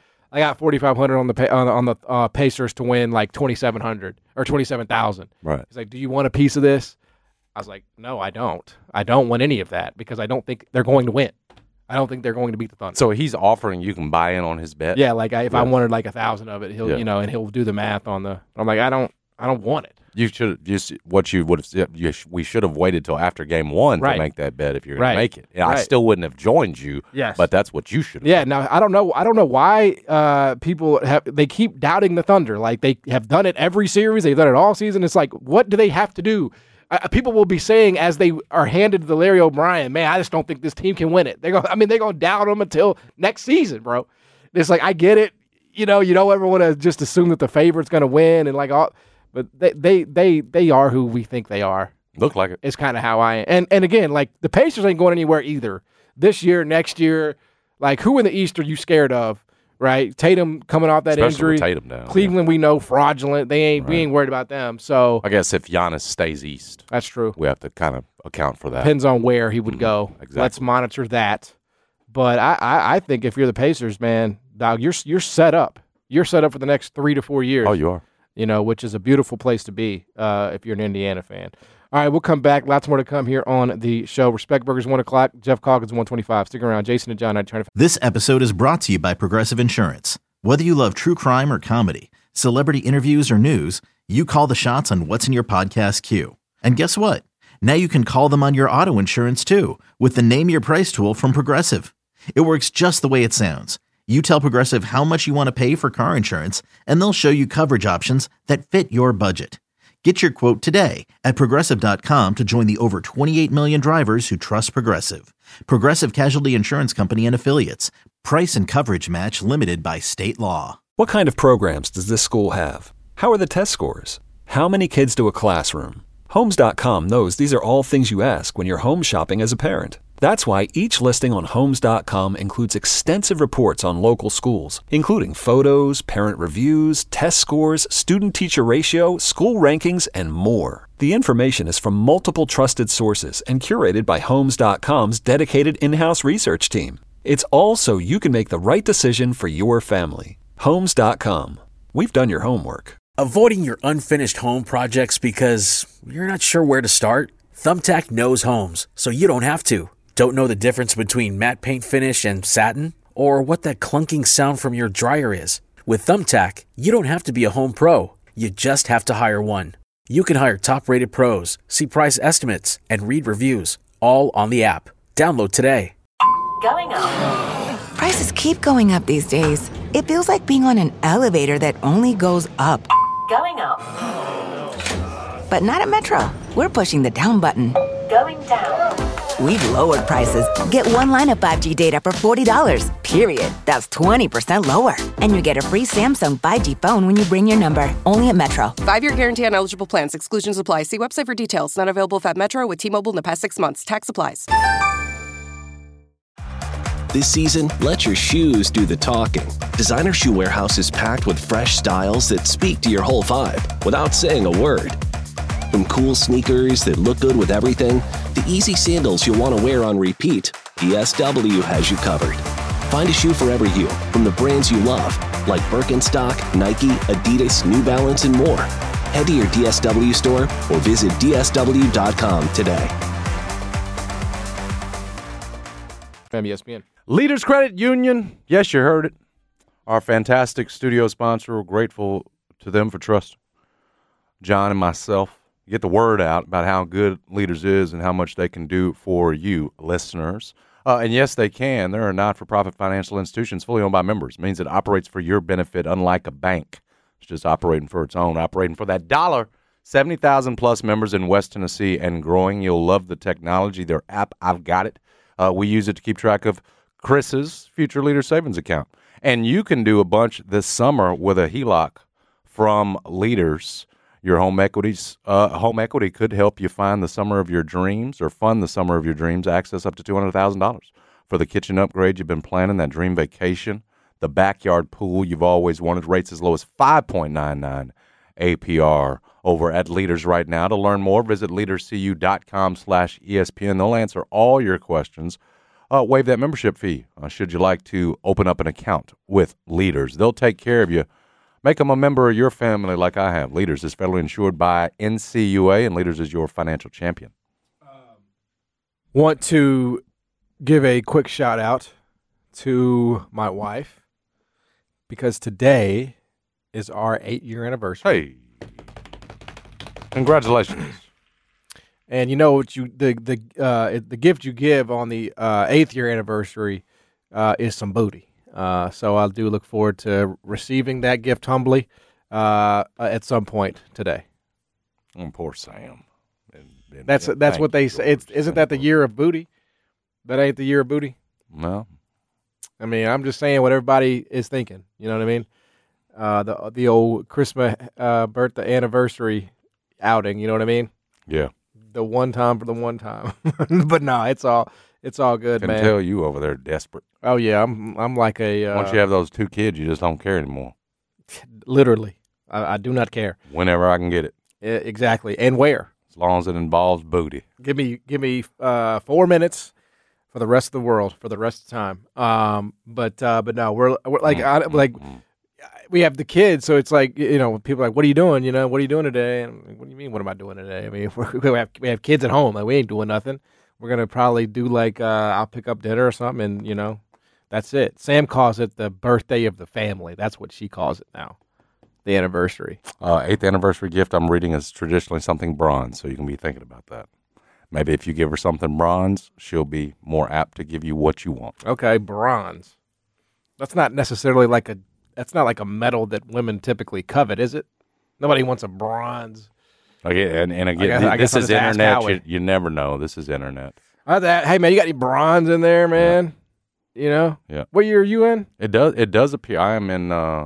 $4,500 on the Pacers to win like 2,700 or 27,000. Right. He's like, do you want a piece of this? I was like, no, I don't. I don't want any of that because I don't think they're going to win. I don't think they're going to beat the Thunder. So he's offering you can buy in on his bet. Yeah, like if I wanted like 1,000 of it, he'll and he'll do the math on the. I'm like, I don't want it. You should what you would have said. We should have waited till after Game 1 to make that bet if you're going to make it. And I still wouldn't have joined you. Yes, but that's what you should have. Yeah. Now I don't know why people they keep doubting the Thunder. Like they have done it every series. They've done it all season. It's like, what do they have to do? People will be saying as they are handed to Larry O'Brien, man, I just don't think this team can win it. They're going to doubt them until next season, bro. It's like, I get it. You don't ever want to just assume that the favorite's going to win and like all, but they are who we think they are. Look like it. It's kind of how I am. And again, like the Pacers ain't going anywhere either. This year, next year, like who in the East are you scared of? Right, Tatum coming off that Especially injury. With Tatum now, Cleveland, we know fraudulent. We ain't worried about them. So I guess if Giannis stays East, that's true. We have to kind of account for that. Depends on where he would go. Exactly. Let's monitor that. But I think if you're the Pacers, man, dog, you're set up. You're set up for the next 3 to 4 years. Oh, you are. Which is a beautiful place to be if you're an Indiana fan. All right, we'll come back. Lots more to come here on the show. Respect Burgers 1 o'clock. Jeff Calkins 125. Stick around. Jason and John 925. This episode is brought to you by Progressive Insurance. Whether you love true crime or comedy, celebrity interviews or news, you call the shots on what's in your podcast queue. And guess what? Now you can call them on your auto insurance too with the Name Your Price tool from Progressive. It works just the way it sounds. You tell Progressive how much you want to pay for car insurance, and they'll show you coverage options that fit your budget. Get your quote today at Progressive.com to join the over 28 million drivers who trust Progressive. Progressive Casualty Insurance Company and Affiliates. Price and coverage match limited by state law. What kind of programs does this school have? How are the test scores? How many kids do a classroom? Homes.com knows these are all things you ask when you're home shopping as a parent. That's why each listing on Homes.com includes extensive reports on local schools, including photos, parent reviews, test scores, student-teacher ratio, school rankings, and more. The information is from multiple trusted sources and curated by Homes.com's dedicated in-house research team. It's all so you can make the right decision for your family. Homes.com. We've done your homework. Avoiding your unfinished home projects because you're not sure where to start? Thumbtack knows homes, so you don't have to. Don't know the difference between matte paint finish and satin? Or what that clunking sound from your dryer is? With Thumbtack, you don't have to be a home pro. You just have to hire one. You can hire top-rated pros, see price estimates, and read reviews, all on the app. Download today. Going up. Prices keep going up these days. It feels like being on an elevator that only goes up. Going up. But not at Metro. We're pushing the down button. Going down. We've lowered prices. Get one line of 5G data for $40, period. That's 20% lower. And you get a free Samsung 5G phone when you bring your number. Only at Metro. 5-year guarantee on eligible plans. Exclusions apply. See website for details. Not available if at Metro with T-Mobile in the past 6 months. Tax applies. This season, let your shoes do the talking. Designer Shoe Warehouse is packed with fresh styles that speak to your whole vibe without saying a word. From cool sneakers that look good with everything The easy sandals you'll want to wear on repeat, DSW has you covered. Find a shoe for every you, from the brands you love, like Birkenstock, Nike, Adidas, New Balance, and more. Head to your DSW store or visit DSW.com today. ESPN. Leaders Credit Union. Yes, you heard it. Our fantastic studio sponsor. We're grateful to them for trusting John and myself. Get the word out about how good Leaders is and how much they can do for you, listeners. And yes, they can. They're a not-for-profit financial institution fully owned by members. It means it operates for your benefit, unlike a bank. It's just operating for its own, operating for that dollar. 70,000-plus members in West Tennessee and growing. You'll love the technology. Their app, I've Got It. We use it to keep track of Chris's Future Leader Savings Account. And you can do a bunch this summer with a HELOC from Leaders. Your home equity could help you find the summer of your dreams or fund the summer of your dreams. Access up to $200,000 for the kitchen upgrade you've been planning, that dream vacation, the backyard pool you've always wanted. Rates as low as 5.99 APR over at Leaders right now. To learn more, visit leaderscu.com/ESPN. They'll answer all your questions. Waive that membership fee should you like to open up an account with Leaders. They'll take care of you. Make them a member of your family like I have. Leaders is federally insured by NCUA, and Leaders is your financial champion. Want to give a quick shout out to my wife because today is our 8-year anniversary. Hey, congratulations! And you know what the gift you give on the 8th year anniversary is some booty. So I do look forward to receiving that gift humbly at some point today. Oh, poor Sam. That's what they say. Isn't that the year of booty? That ain't the year of booty. No. I mean, I'm just saying what everybody is thinking. You know what I mean? The old Christmas birthday anniversary outing. You know what I mean? Yeah. The one time for the one time. But no, it's all good, man. I can tell you over there desperate. Oh yeah, I'm like a. Once you have those 2 kids, you just don't care anymore. Literally, I do not care. Whenever I can get it. Exactly, and where? As long as it involves booty. Give me 4 minutes for the rest of the world, for the rest of the time. But no, we're like we have the kids, so it's like, you know, people are like, what are you doing? You know, what are you doing today? And I'm like, what do you mean? What am I doing today? I mean, we have kids at home, like we ain't doing nothing. We're gonna probably do like I'll pick up dinner or something, and you know, that's it. Sam calls it the birthday of the family. That's what she calls it now. The anniversary. 8th anniversary gift I'm reading is traditionally something bronze, so you can be thinking about that. Maybe if you give her something bronze, she'll be more apt to give you what you want. Okay, bronze. That's not necessarily that's not like a medal that women typically covet, is it? Nobody wants a bronze. Okay, and again, this is internet. You never know. This is internet. Hey, man, you got any bronze in there, man? Yeah. You know? Yeah. What year are you in? It does appear. I am in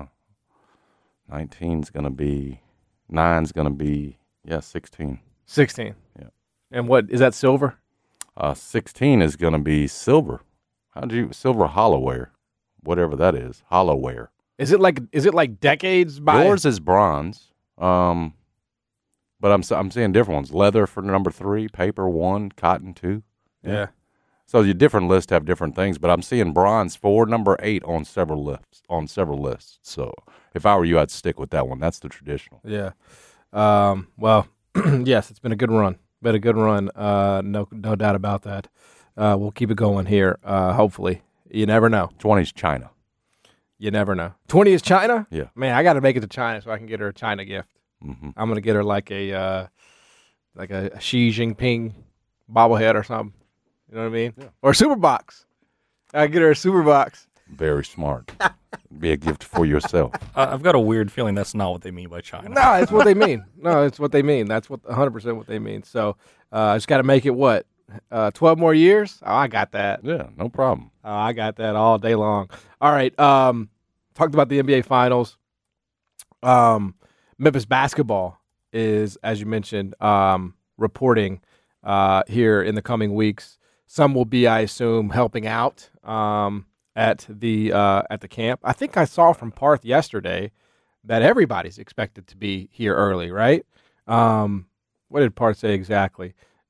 19's going to be, 9's going to be, 16. 16. Yeah. And what, is that silver? 16 is going to be silver. Silver hollowware, whatever that is, hollowware. Is it like decades by? Yours is bronze. But I'm seeing different ones. Leather for number 3, paper 1, cotton 2. Yeah. So your different lists have different things, but I'm seeing bronze for number 8 on several lists. So if I were you, I'd stick with that one. That's the traditional. Yeah. Well, yes, it's been a good run. No doubt about that. We'll keep it going here. Hopefully, you never know. 20's China. You never know. 20 is China? Yeah. Man, I got to make it to China so I can get her a China gift. Mm-hmm. I'm gonna get her like a Xi Jinping bobblehead or something. You know what I mean? Yeah. Or a super box. I get her a super box. Very smart. Be a gift for yourself. I've got a weird feeling that's not what they mean by China. No, it's what they mean. That's what they mean. That's 100% what they mean. So I just got to make it 12 more years? Oh, I got that. Yeah, no problem. Oh, I got that all day long. All right. Talked about the NBA Finals. Memphis basketball is, as you mentioned, reporting here in the coming weeks. Some will be, I assume, helping out at the camp. I think I saw from Parth yesterday that everybody's expected to be here early, right? What did Parth say exactly?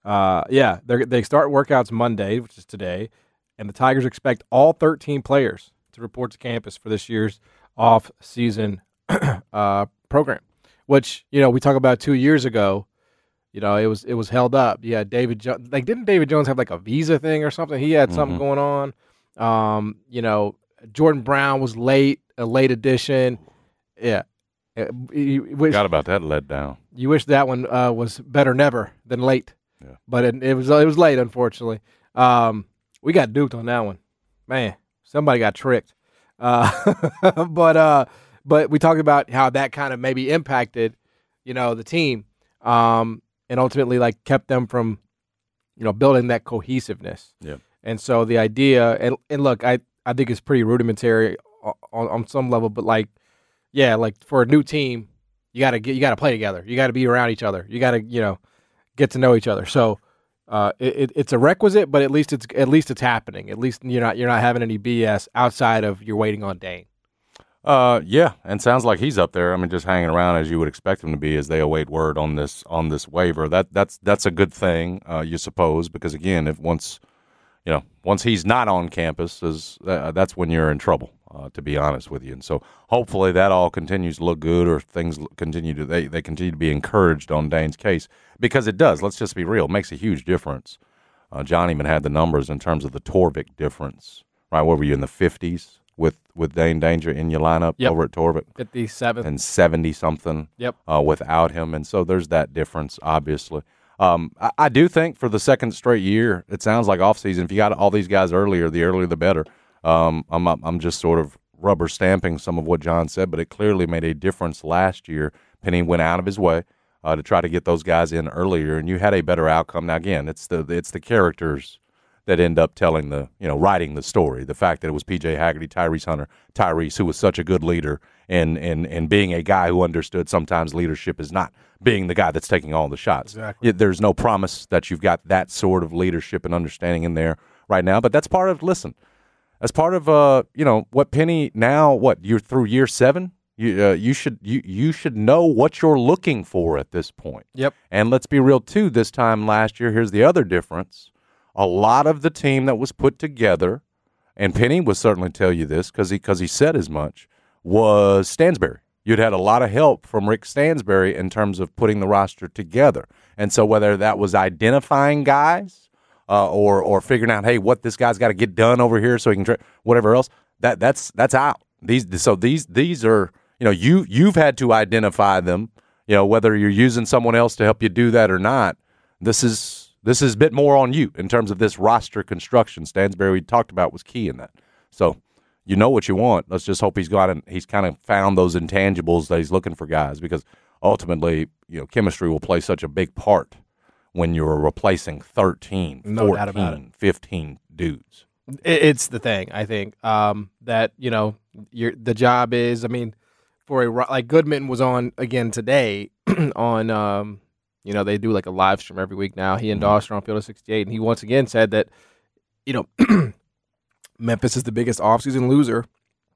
They start workouts Monday, which is today, and the Tigers expect all 13 players to report to campus for this year's off-season program. Which we talk about 2 years ago. It was held up. Yeah, David Jones. Like, didn't David Jones have like a visa thing or something? He had something going on. Jordan Brown was late, a late addition. Yeah. Forgot about that letdown. You wish that one was better never than late. Yeah. But it was late, unfortunately. We got duped on that one. Man, somebody got tricked. But we talked about how that kind of maybe impacted, the team, and ultimately like kept them from, building that cohesiveness. Yeah. And so the idea, and look, I think it's pretty rudimentary on some level, but like for a new team, you gotta play together. You gotta be around each other. You gotta, get to know each other. So it's a requisite, but at least it's happening. At least you're not having any BS outside of you're waiting on Dane. Yeah, and sounds like he's up there. I mean, just hanging around as you would expect him to be as they await word on this waiver. That's a good thing, you suppose, because again, if once he's not on campus, that's when you're in trouble. To be honest with you, and so hopefully that all continues to look good, or things continue to they continue to be encouraged on Dane's case, because it does. Let's just be real; it makes a huge difference. John even had the numbers in terms of the Torvik difference. Right, what were you in the 50s with Dane Danger in your lineup over at Torvik? 57 and 70 something. Yep. Without him, and so there's that difference, obviously. I do think for the second straight year, it sounds like offseason. If you got all these guys earlier, the earlier the better. I'm just sort of rubber stamping some of what John said, but it clearly made a difference last year. Penny went out of his way to try to get those guys in earlier, and you had a better outcome. Now, again, it's the characters that end up telling writing the story. The fact that it was P.J. Haggerty, Tyrese, who was such a good leader, and being a guy who understood sometimes leadership is not being the guy that's taking all the shots. Exactly. There's no promise that you've got that sort of leadership and understanding in there right now, but that's part of As part of what Penny now, you're through year 7. You should know what you're looking for at this point. Yep. And let's be real too. This time last year, here's the other difference. A lot of the team that was put together, and Penny will certainly tell you this because he said as much, was Stansbury. You'd had a lot of help from Rick Stansbury in terms of putting the roster together, and so whether that was identifying guys. Or figuring out, hey, what this guy's got to get done over here so he can whatever else. That's out. These are you've had to identify them. Whether you're using someone else to help you do that or not. This is a bit more on you in terms of this roster construction. Stansbury we talked about was key in that. So you know what you want. Let's just hope he's kind of found those intangibles that he's looking for guys, because ultimately chemistry will play such a big part when you're replacing 13, 14, 15 dudes. It's the thing, I think, that, the job is, like Goodman was on again today on, they do like a live stream every week now. He and Doss are on Field of 68, and he once again said that, Memphis is the biggest offseason loser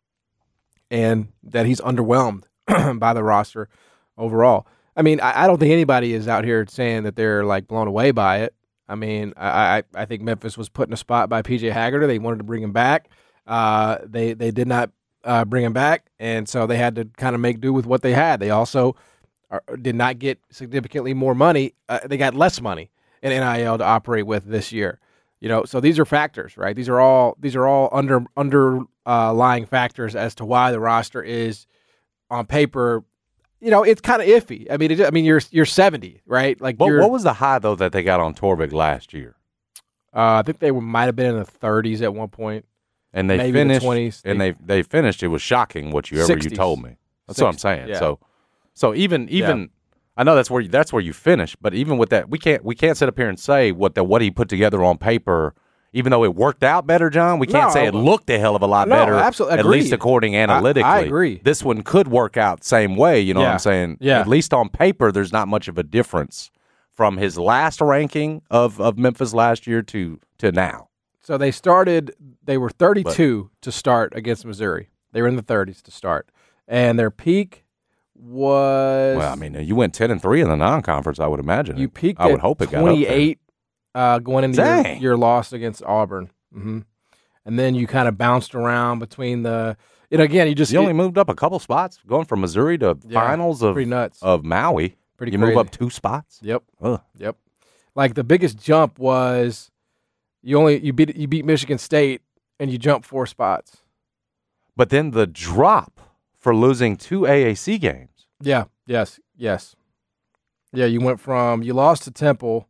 and that he's underwhelmed by the roster overall. I don't think anybody is out here saying that they're like blown away by it. I think Memphis was put in a spot by P.J. Haggerty. They wanted to bring him back. They did not bring him back, and so they had to kind of make do with what they had. They also did not get significantly more money. They got less money in NIL to operate with this year. So these are factors, right? These are all underlying factors as to why the roster is on paper. It's kind of iffy. You're 70, right? Like, what was the high though that they got on Torvik last year? I think they might have been in the 30s at one point, and they maybe finished. The 20s. And they finished. It was shocking what you 60s. told me. That's 60s, what I'm saying. Yeah. So even I know that's where you finished, but even with that, we can't sit up here and say what he put together on paper. Even though it worked out better, John, we can't say it looked a hell of a lot better. Absolutely, at least according analytically. I agree. This one could work out same way. You know what I'm saying? Yeah. At least on paper, there's not much of a difference from his last ranking of Memphis last year to now. So they were 32 to start against Missouri. They were in the 30s to start. And their peak was... Well, you went 10-3 in the non-conference, I would imagine. You peaked I would at hope it got 28 going into your loss against Auburn. Mm-hmm. And then you kind of bounced around between the – and again, you only moved up a couple spots, going from Missouri to finals of Maui. Pretty you crazy. move up 2 spots? Yep. Ugh. Yep. Like the biggest jump was you beat Michigan State and you jumped 4 spots. But then the drop for losing 2 AAC games. Yeah. Yes. Yeah, you went from – you lost to Temple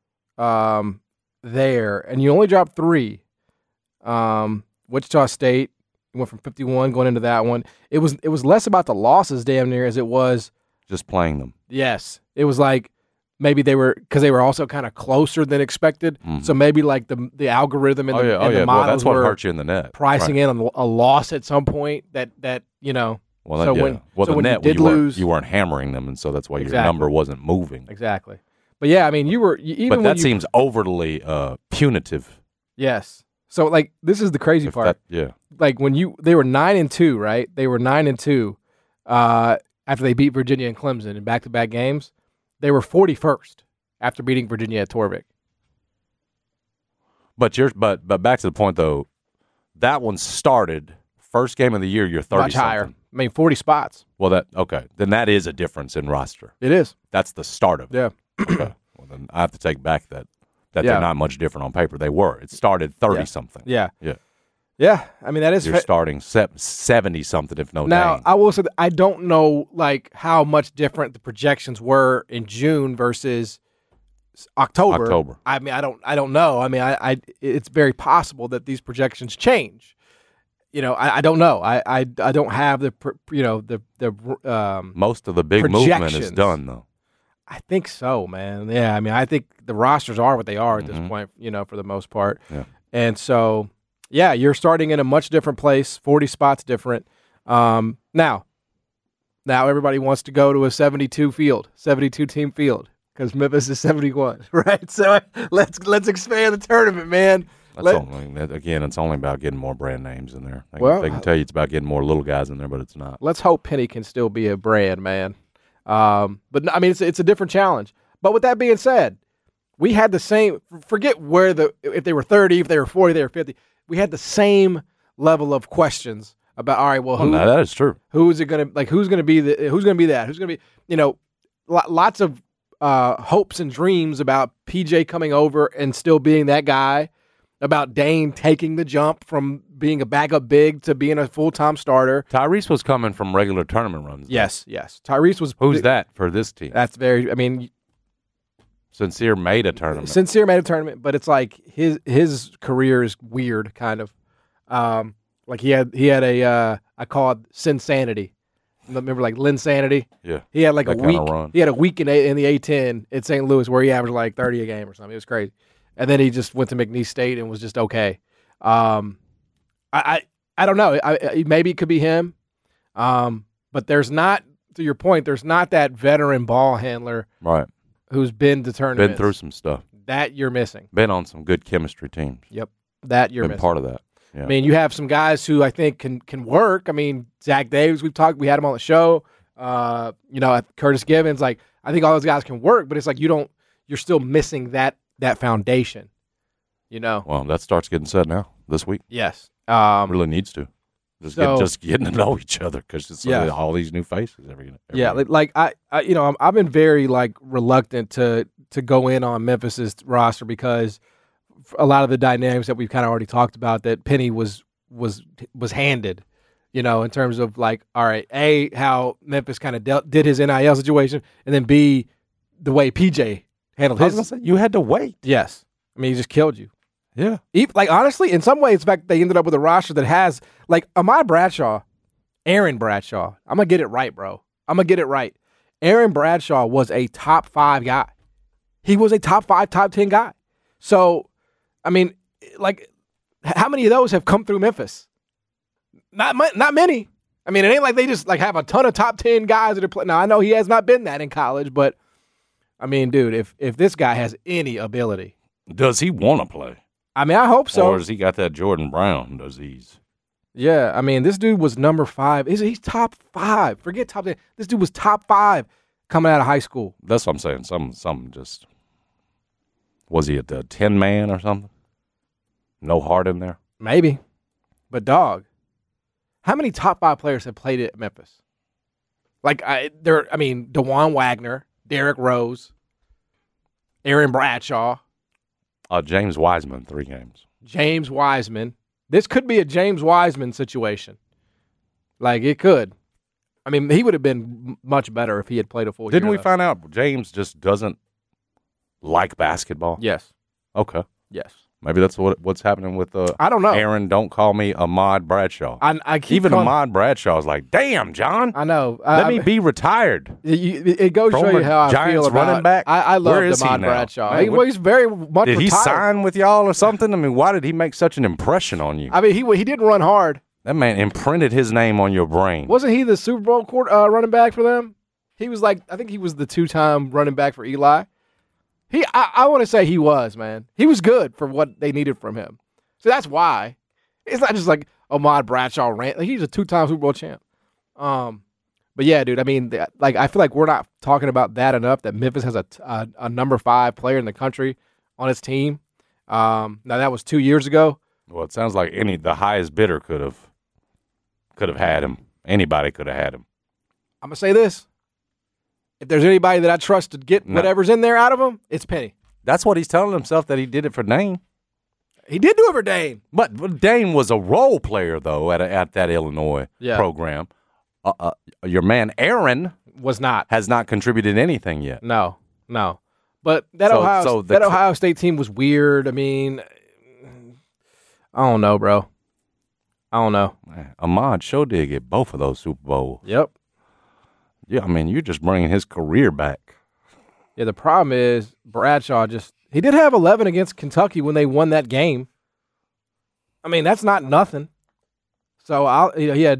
there, and you only dropped 3. Wichita State, you went from 51 going into that one. It was less about the losses damn near as it was just playing them. Yes. It was like maybe they were also kind of closer than expected. Mm-hmm. So maybe like the algorithm and the models well, that's what hurt you in the net. Pricing in on a loss at some point that you know. Well, the net you weren't hammering them, and so that's why your number wasn't moving. Exactly. But yeah, I mean, But that seems overly punitive. Yes. So like this is the crazy part. Like when they were 9-2, right? They were 9-2 after they beat Virginia and Clemson in back-to-back games. They were 41st after beating Virginia at Torvik. But back to the point though, that one started first game of the year. You're 30 much higher. I mean, 40 spots. Well, then that is a difference in roster. It is. That's the start of it. Yeah. Okay. Well, then I have to take back that they're not much different on paper. They were. It started 30-something. Yeah. Yeah. Yeah. I mean, that is. You're starting 70-something, if no Now, dang. I will say that I don't know like how much different the projections were in June versus October. I mean, I don't know. I mean, it's very possible that these projections change. You know, I don't know. I don't have the most of the big movement is done though. I think so, man. Yeah, I mean, I think the rosters are what they are at this point, you know, for the most part. Yeah. And so, yeah, you're starting in a much different place, 40 spots different. Now everybody wants to go to a 72-team field, because Memphis is 71, right? So let's expand the tournament, man. It's only about getting more brand names in there. They can tell you it's about getting more little guys in there, but it's not. Let's hope Penny can still be a brand, man. But I mean, it's a different challenge. But with that being said, we had the same. Forget if they were 30, if they were 40, they were 50. We had the same level of questions about. All right, well, that is true. Who's it gonna like? Who's gonna be that? Who's gonna be? You know, lots of hopes and dreams about PJ coming over and still being that guy. About Dane taking the jump from being a backup big to being a full-time starter. Tyrese was coming from regular tournament runs. Yes. Tyrese was. Who's that for this team? That's very. I mean, Sincere made a tournament. But it's like his career is weird, kind of. Like he had a I call it Sinsanity. Remember, like Linsanity? Yeah. He had like a week. Run. He had a week in the A10 at St. Louis where he averaged like 30 a game or something. It was crazy. And then he just went to McNeese State and was just okay. I don't know. Maybe it could be him. But there's not, to your point, there's not that veteran ball handler right who's been to tournaments. Been through some stuff. That you're missing. Been on some good chemistry teams. Yep. That you're been missing. Part of that. Yeah. I mean, you have some guys who I think can work. I mean, Zach Davis, we had him on the show. Curtis Givens, like I think all those guys can work, but it's like you're still missing that foundation, you know. Well, that starts getting set now this week. Yes, really needs to. Just getting to know each other because it's all these new faces every like I've been very like reluctant to go in on Memphis's roster because a lot of the dynamics that we've kind of already talked about that Penny was handed, you know, in terms of like, all right, A, how Memphis kind of did his NIL situation, and then B, the way PJ handled his. You had to wait. Yes. I mean, he just killed you. Yeah. Like, honestly, in some ways, in fact, they ended up with a roster that has, like, Aaron Bradshaw. I'm going to get it right, bro. I'm going to get it right. Aaron Bradshaw was a top 5 guy. He was a top 5, top 10 guy. So, I mean, like, how many of those have come through Memphis? Not many. I mean, it ain't like they just, like, have a ton of top 10 guys that are playing. Now, I know he has not been that in college, but, I mean, dude, if this guy has any ability. Does he want to play? I mean, I hope so. Or has he got that Jordan Brown disease? Yeah, I mean, this dude was number 5. He's top 5. Forget top 10. This dude was top 5 coming out of high school. That's what I'm saying. Some just Was he a 10-man or something? No heart in there? Maybe. But, dog, how many top 5 players have played at Memphis? DeJuan Wagner, Derrick Rose, Aaron Bradshaw. James Wiseman, 3 games. James Wiseman. This could be a James Wiseman situation. Like, it could. I mean, he would have been much better if he had played a full year. Didn't we find out James just doesn't like basketball? Yes. Okay. Yes. Maybe that's what's happening with I don't know. Aaron, don't call me Ahmad Bradshaw. Even Ahmad Bradshaw's like, damn, John. I know. Let me be retired. It goes to show you how I Giants feel about running back. I love Ahmad Bradshaw. He's very much Did retired. he sign with y'all or something? I mean, why did he make such an impression on you? I mean, he didn't run hard. That man imprinted his name on your brain. Wasn't he the Super Bowl running back for them? He was I think he was the 2-time running back for Eli. I want to say he was, man. He was good for what they needed from him. So that's why. It's not just like Ahmad Bradshaw ran. He's a 2-time Super Bowl champ. But yeah, dude, I mean, I feel like we're not talking about that enough, that Memphis has a number 5 player in the country on its team. Now, that was 2 years ago. Well, it sounds like the highest bidder could have had him. Anybody could have had him. I'm going to say this. If there's anybody that I trust to get whatever's in there out of him, it's Penny. That's what he's telling himself, that he did it for Dane. He did do it for Dane. But Dane was a role player, though, at that Illinois program. Your man Aaron has not contributed anything yet. No. But that Ohio State team was weird. I mean, I don't know, bro. I don't know. Man, Ahmad sure did get both of those Super Bowls. Yep. Yeah, I mean, you're just bringing his career back. Yeah, the problem is Bradshaw he did have 11 against Kentucky when they won that game. I mean, that's not nothing. So he had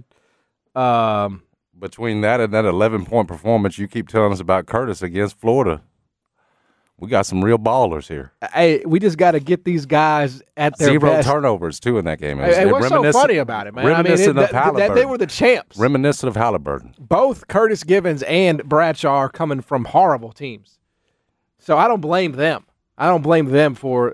between that and that 11-point performance you keep telling us about Curtis against Florida. We got some real ballers here. Hey, we just got to get these guys at their 0 best. Turnovers, too, in that game. Hey, what's so funny about it, man? Reminiscent of Halliburton. They were the champs. Reminiscent of Halliburton. Both Curtis Givens and Bradshaw are coming from horrible teams. So I don't blame them. I don't blame them for,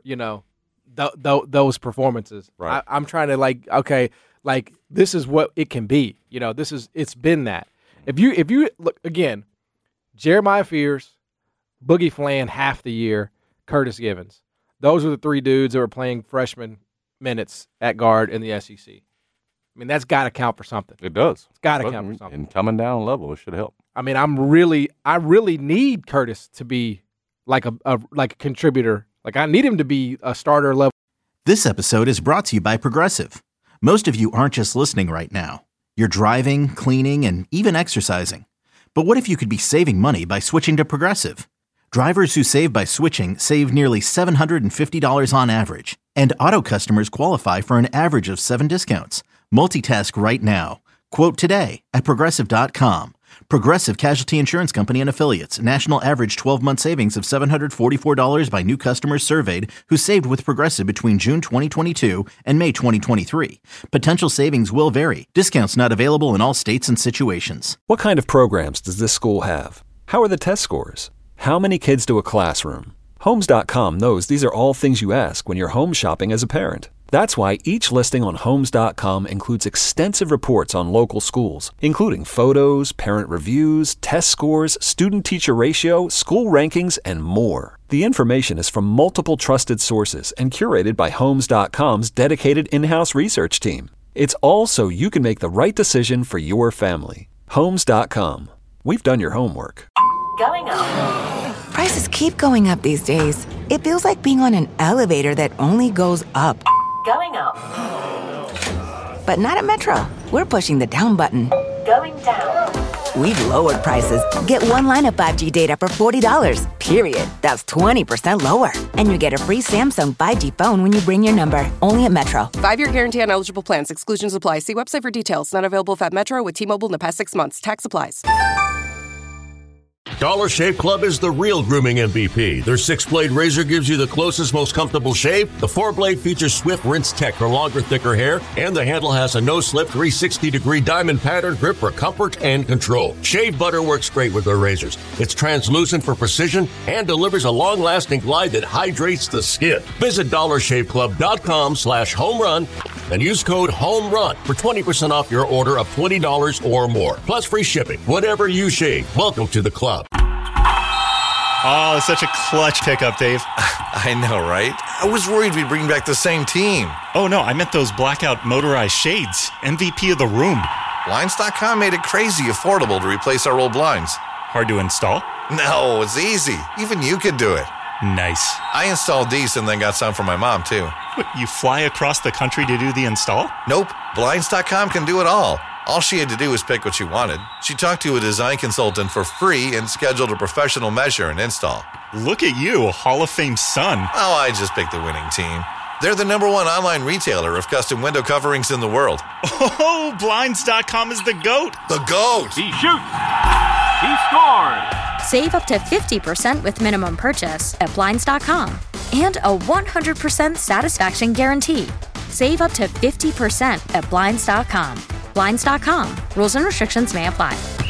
those performances. Right. I'm trying to, this is what it can be. It's been that. If you look, again, Jeremiah Fears, Boogie Flan half the year, Curtis Givens. Those are the 3 dudes that were playing freshman minutes at guard in the SEC. I mean, that's got to count for something. It does. It's got to count for something. And coming down level, it should help. I mean, I really need Curtis to be like a contributor. Like, I need him to be a starter level. This episode is brought to you by Progressive. Most of you aren't just listening right now. You're driving, cleaning, and even exercising. But what if you could be saving money by switching to Progressive? Drivers who save by switching save nearly $750 on average, and auto customers qualify for an average of 7 discounts. Multitask right now. Quote today at Progressive.com. Progressive Casualty Insurance Company and Affiliates. National average 12-month savings of $744 by new customers surveyed who saved with Progressive between June 2022 and May 2023. Potential savings will vary. Discounts not available in all states and situations. What kind of programs does this school have? How are the test scores? How many kids do a classroom? Homes.com knows these are all things you ask when you're home shopping as a parent. That's why each listing on Homes.com includes extensive reports on local schools, including photos, parent reviews, test scores, student-teacher ratio, school rankings, and more. The information is from multiple trusted sources and curated by Homes.com's dedicated in-house research team. It's all so you can make the right decision for your family. Homes.com. We've done your homework. Going up. Prices keep going up these days. It feels like being on an elevator that only goes up. Going up. But not at Metro. We're pushing the down button. Going down. We've lowered prices. Get one line of 5G data for $40, period. That's 20% lower. And you get a free Samsung 5G phone when you bring your number. Only at Metro. 5-year guarantee on eligible plans. Exclusions apply. See website for details. Not available at Metro with T-Mobile in the past 6 months. Tax applies. Dollar Shave Club is the real grooming MVP. Their 6-blade razor gives you the closest, most comfortable shave. The 4-blade features Swift Rinse Tech for longer, thicker hair, and the handle has a no-slip 360-degree diamond pattern grip for comfort and control. Shave butter works great with their razors. It's translucent for precision and delivers a long-lasting glide that hydrates the skin. Visit DollarShaveClub.com/homerun and use code HOMERUN for 20% off your order of $20 or more. Plus free shipping. Whatever you shave, welcome to the club. Oh, such a clutch pickup, Dave. I know, right? I was worried we'd bring back the same team. Oh, no, I meant those blackout motorized shades. MVP of the room. Blinds.com made it crazy affordable to replace our old blinds. Hard to install? No, it's easy. Even you could do it. Nice. I installed these and then got some for my mom, too. What, you fly across the country to do the install? Nope. Blinds.com can do it all. All she had to do was pick what she wanted. She talked to a design consultant for free and scheduled a professional measure and install. Look at you, a Hall of Fame son. Oh, I just picked the winning team. They're the #1 online retailer of custom window coverings in the world. Oh, Blinds.com is the GOAT. The GOAT! He shoots. He scores. Save up to 50% with minimum purchase at Blinds.com. And a 100% satisfaction guarantee. Save up to 50% at Blinds.com. Blinds.com. Rules and restrictions may apply.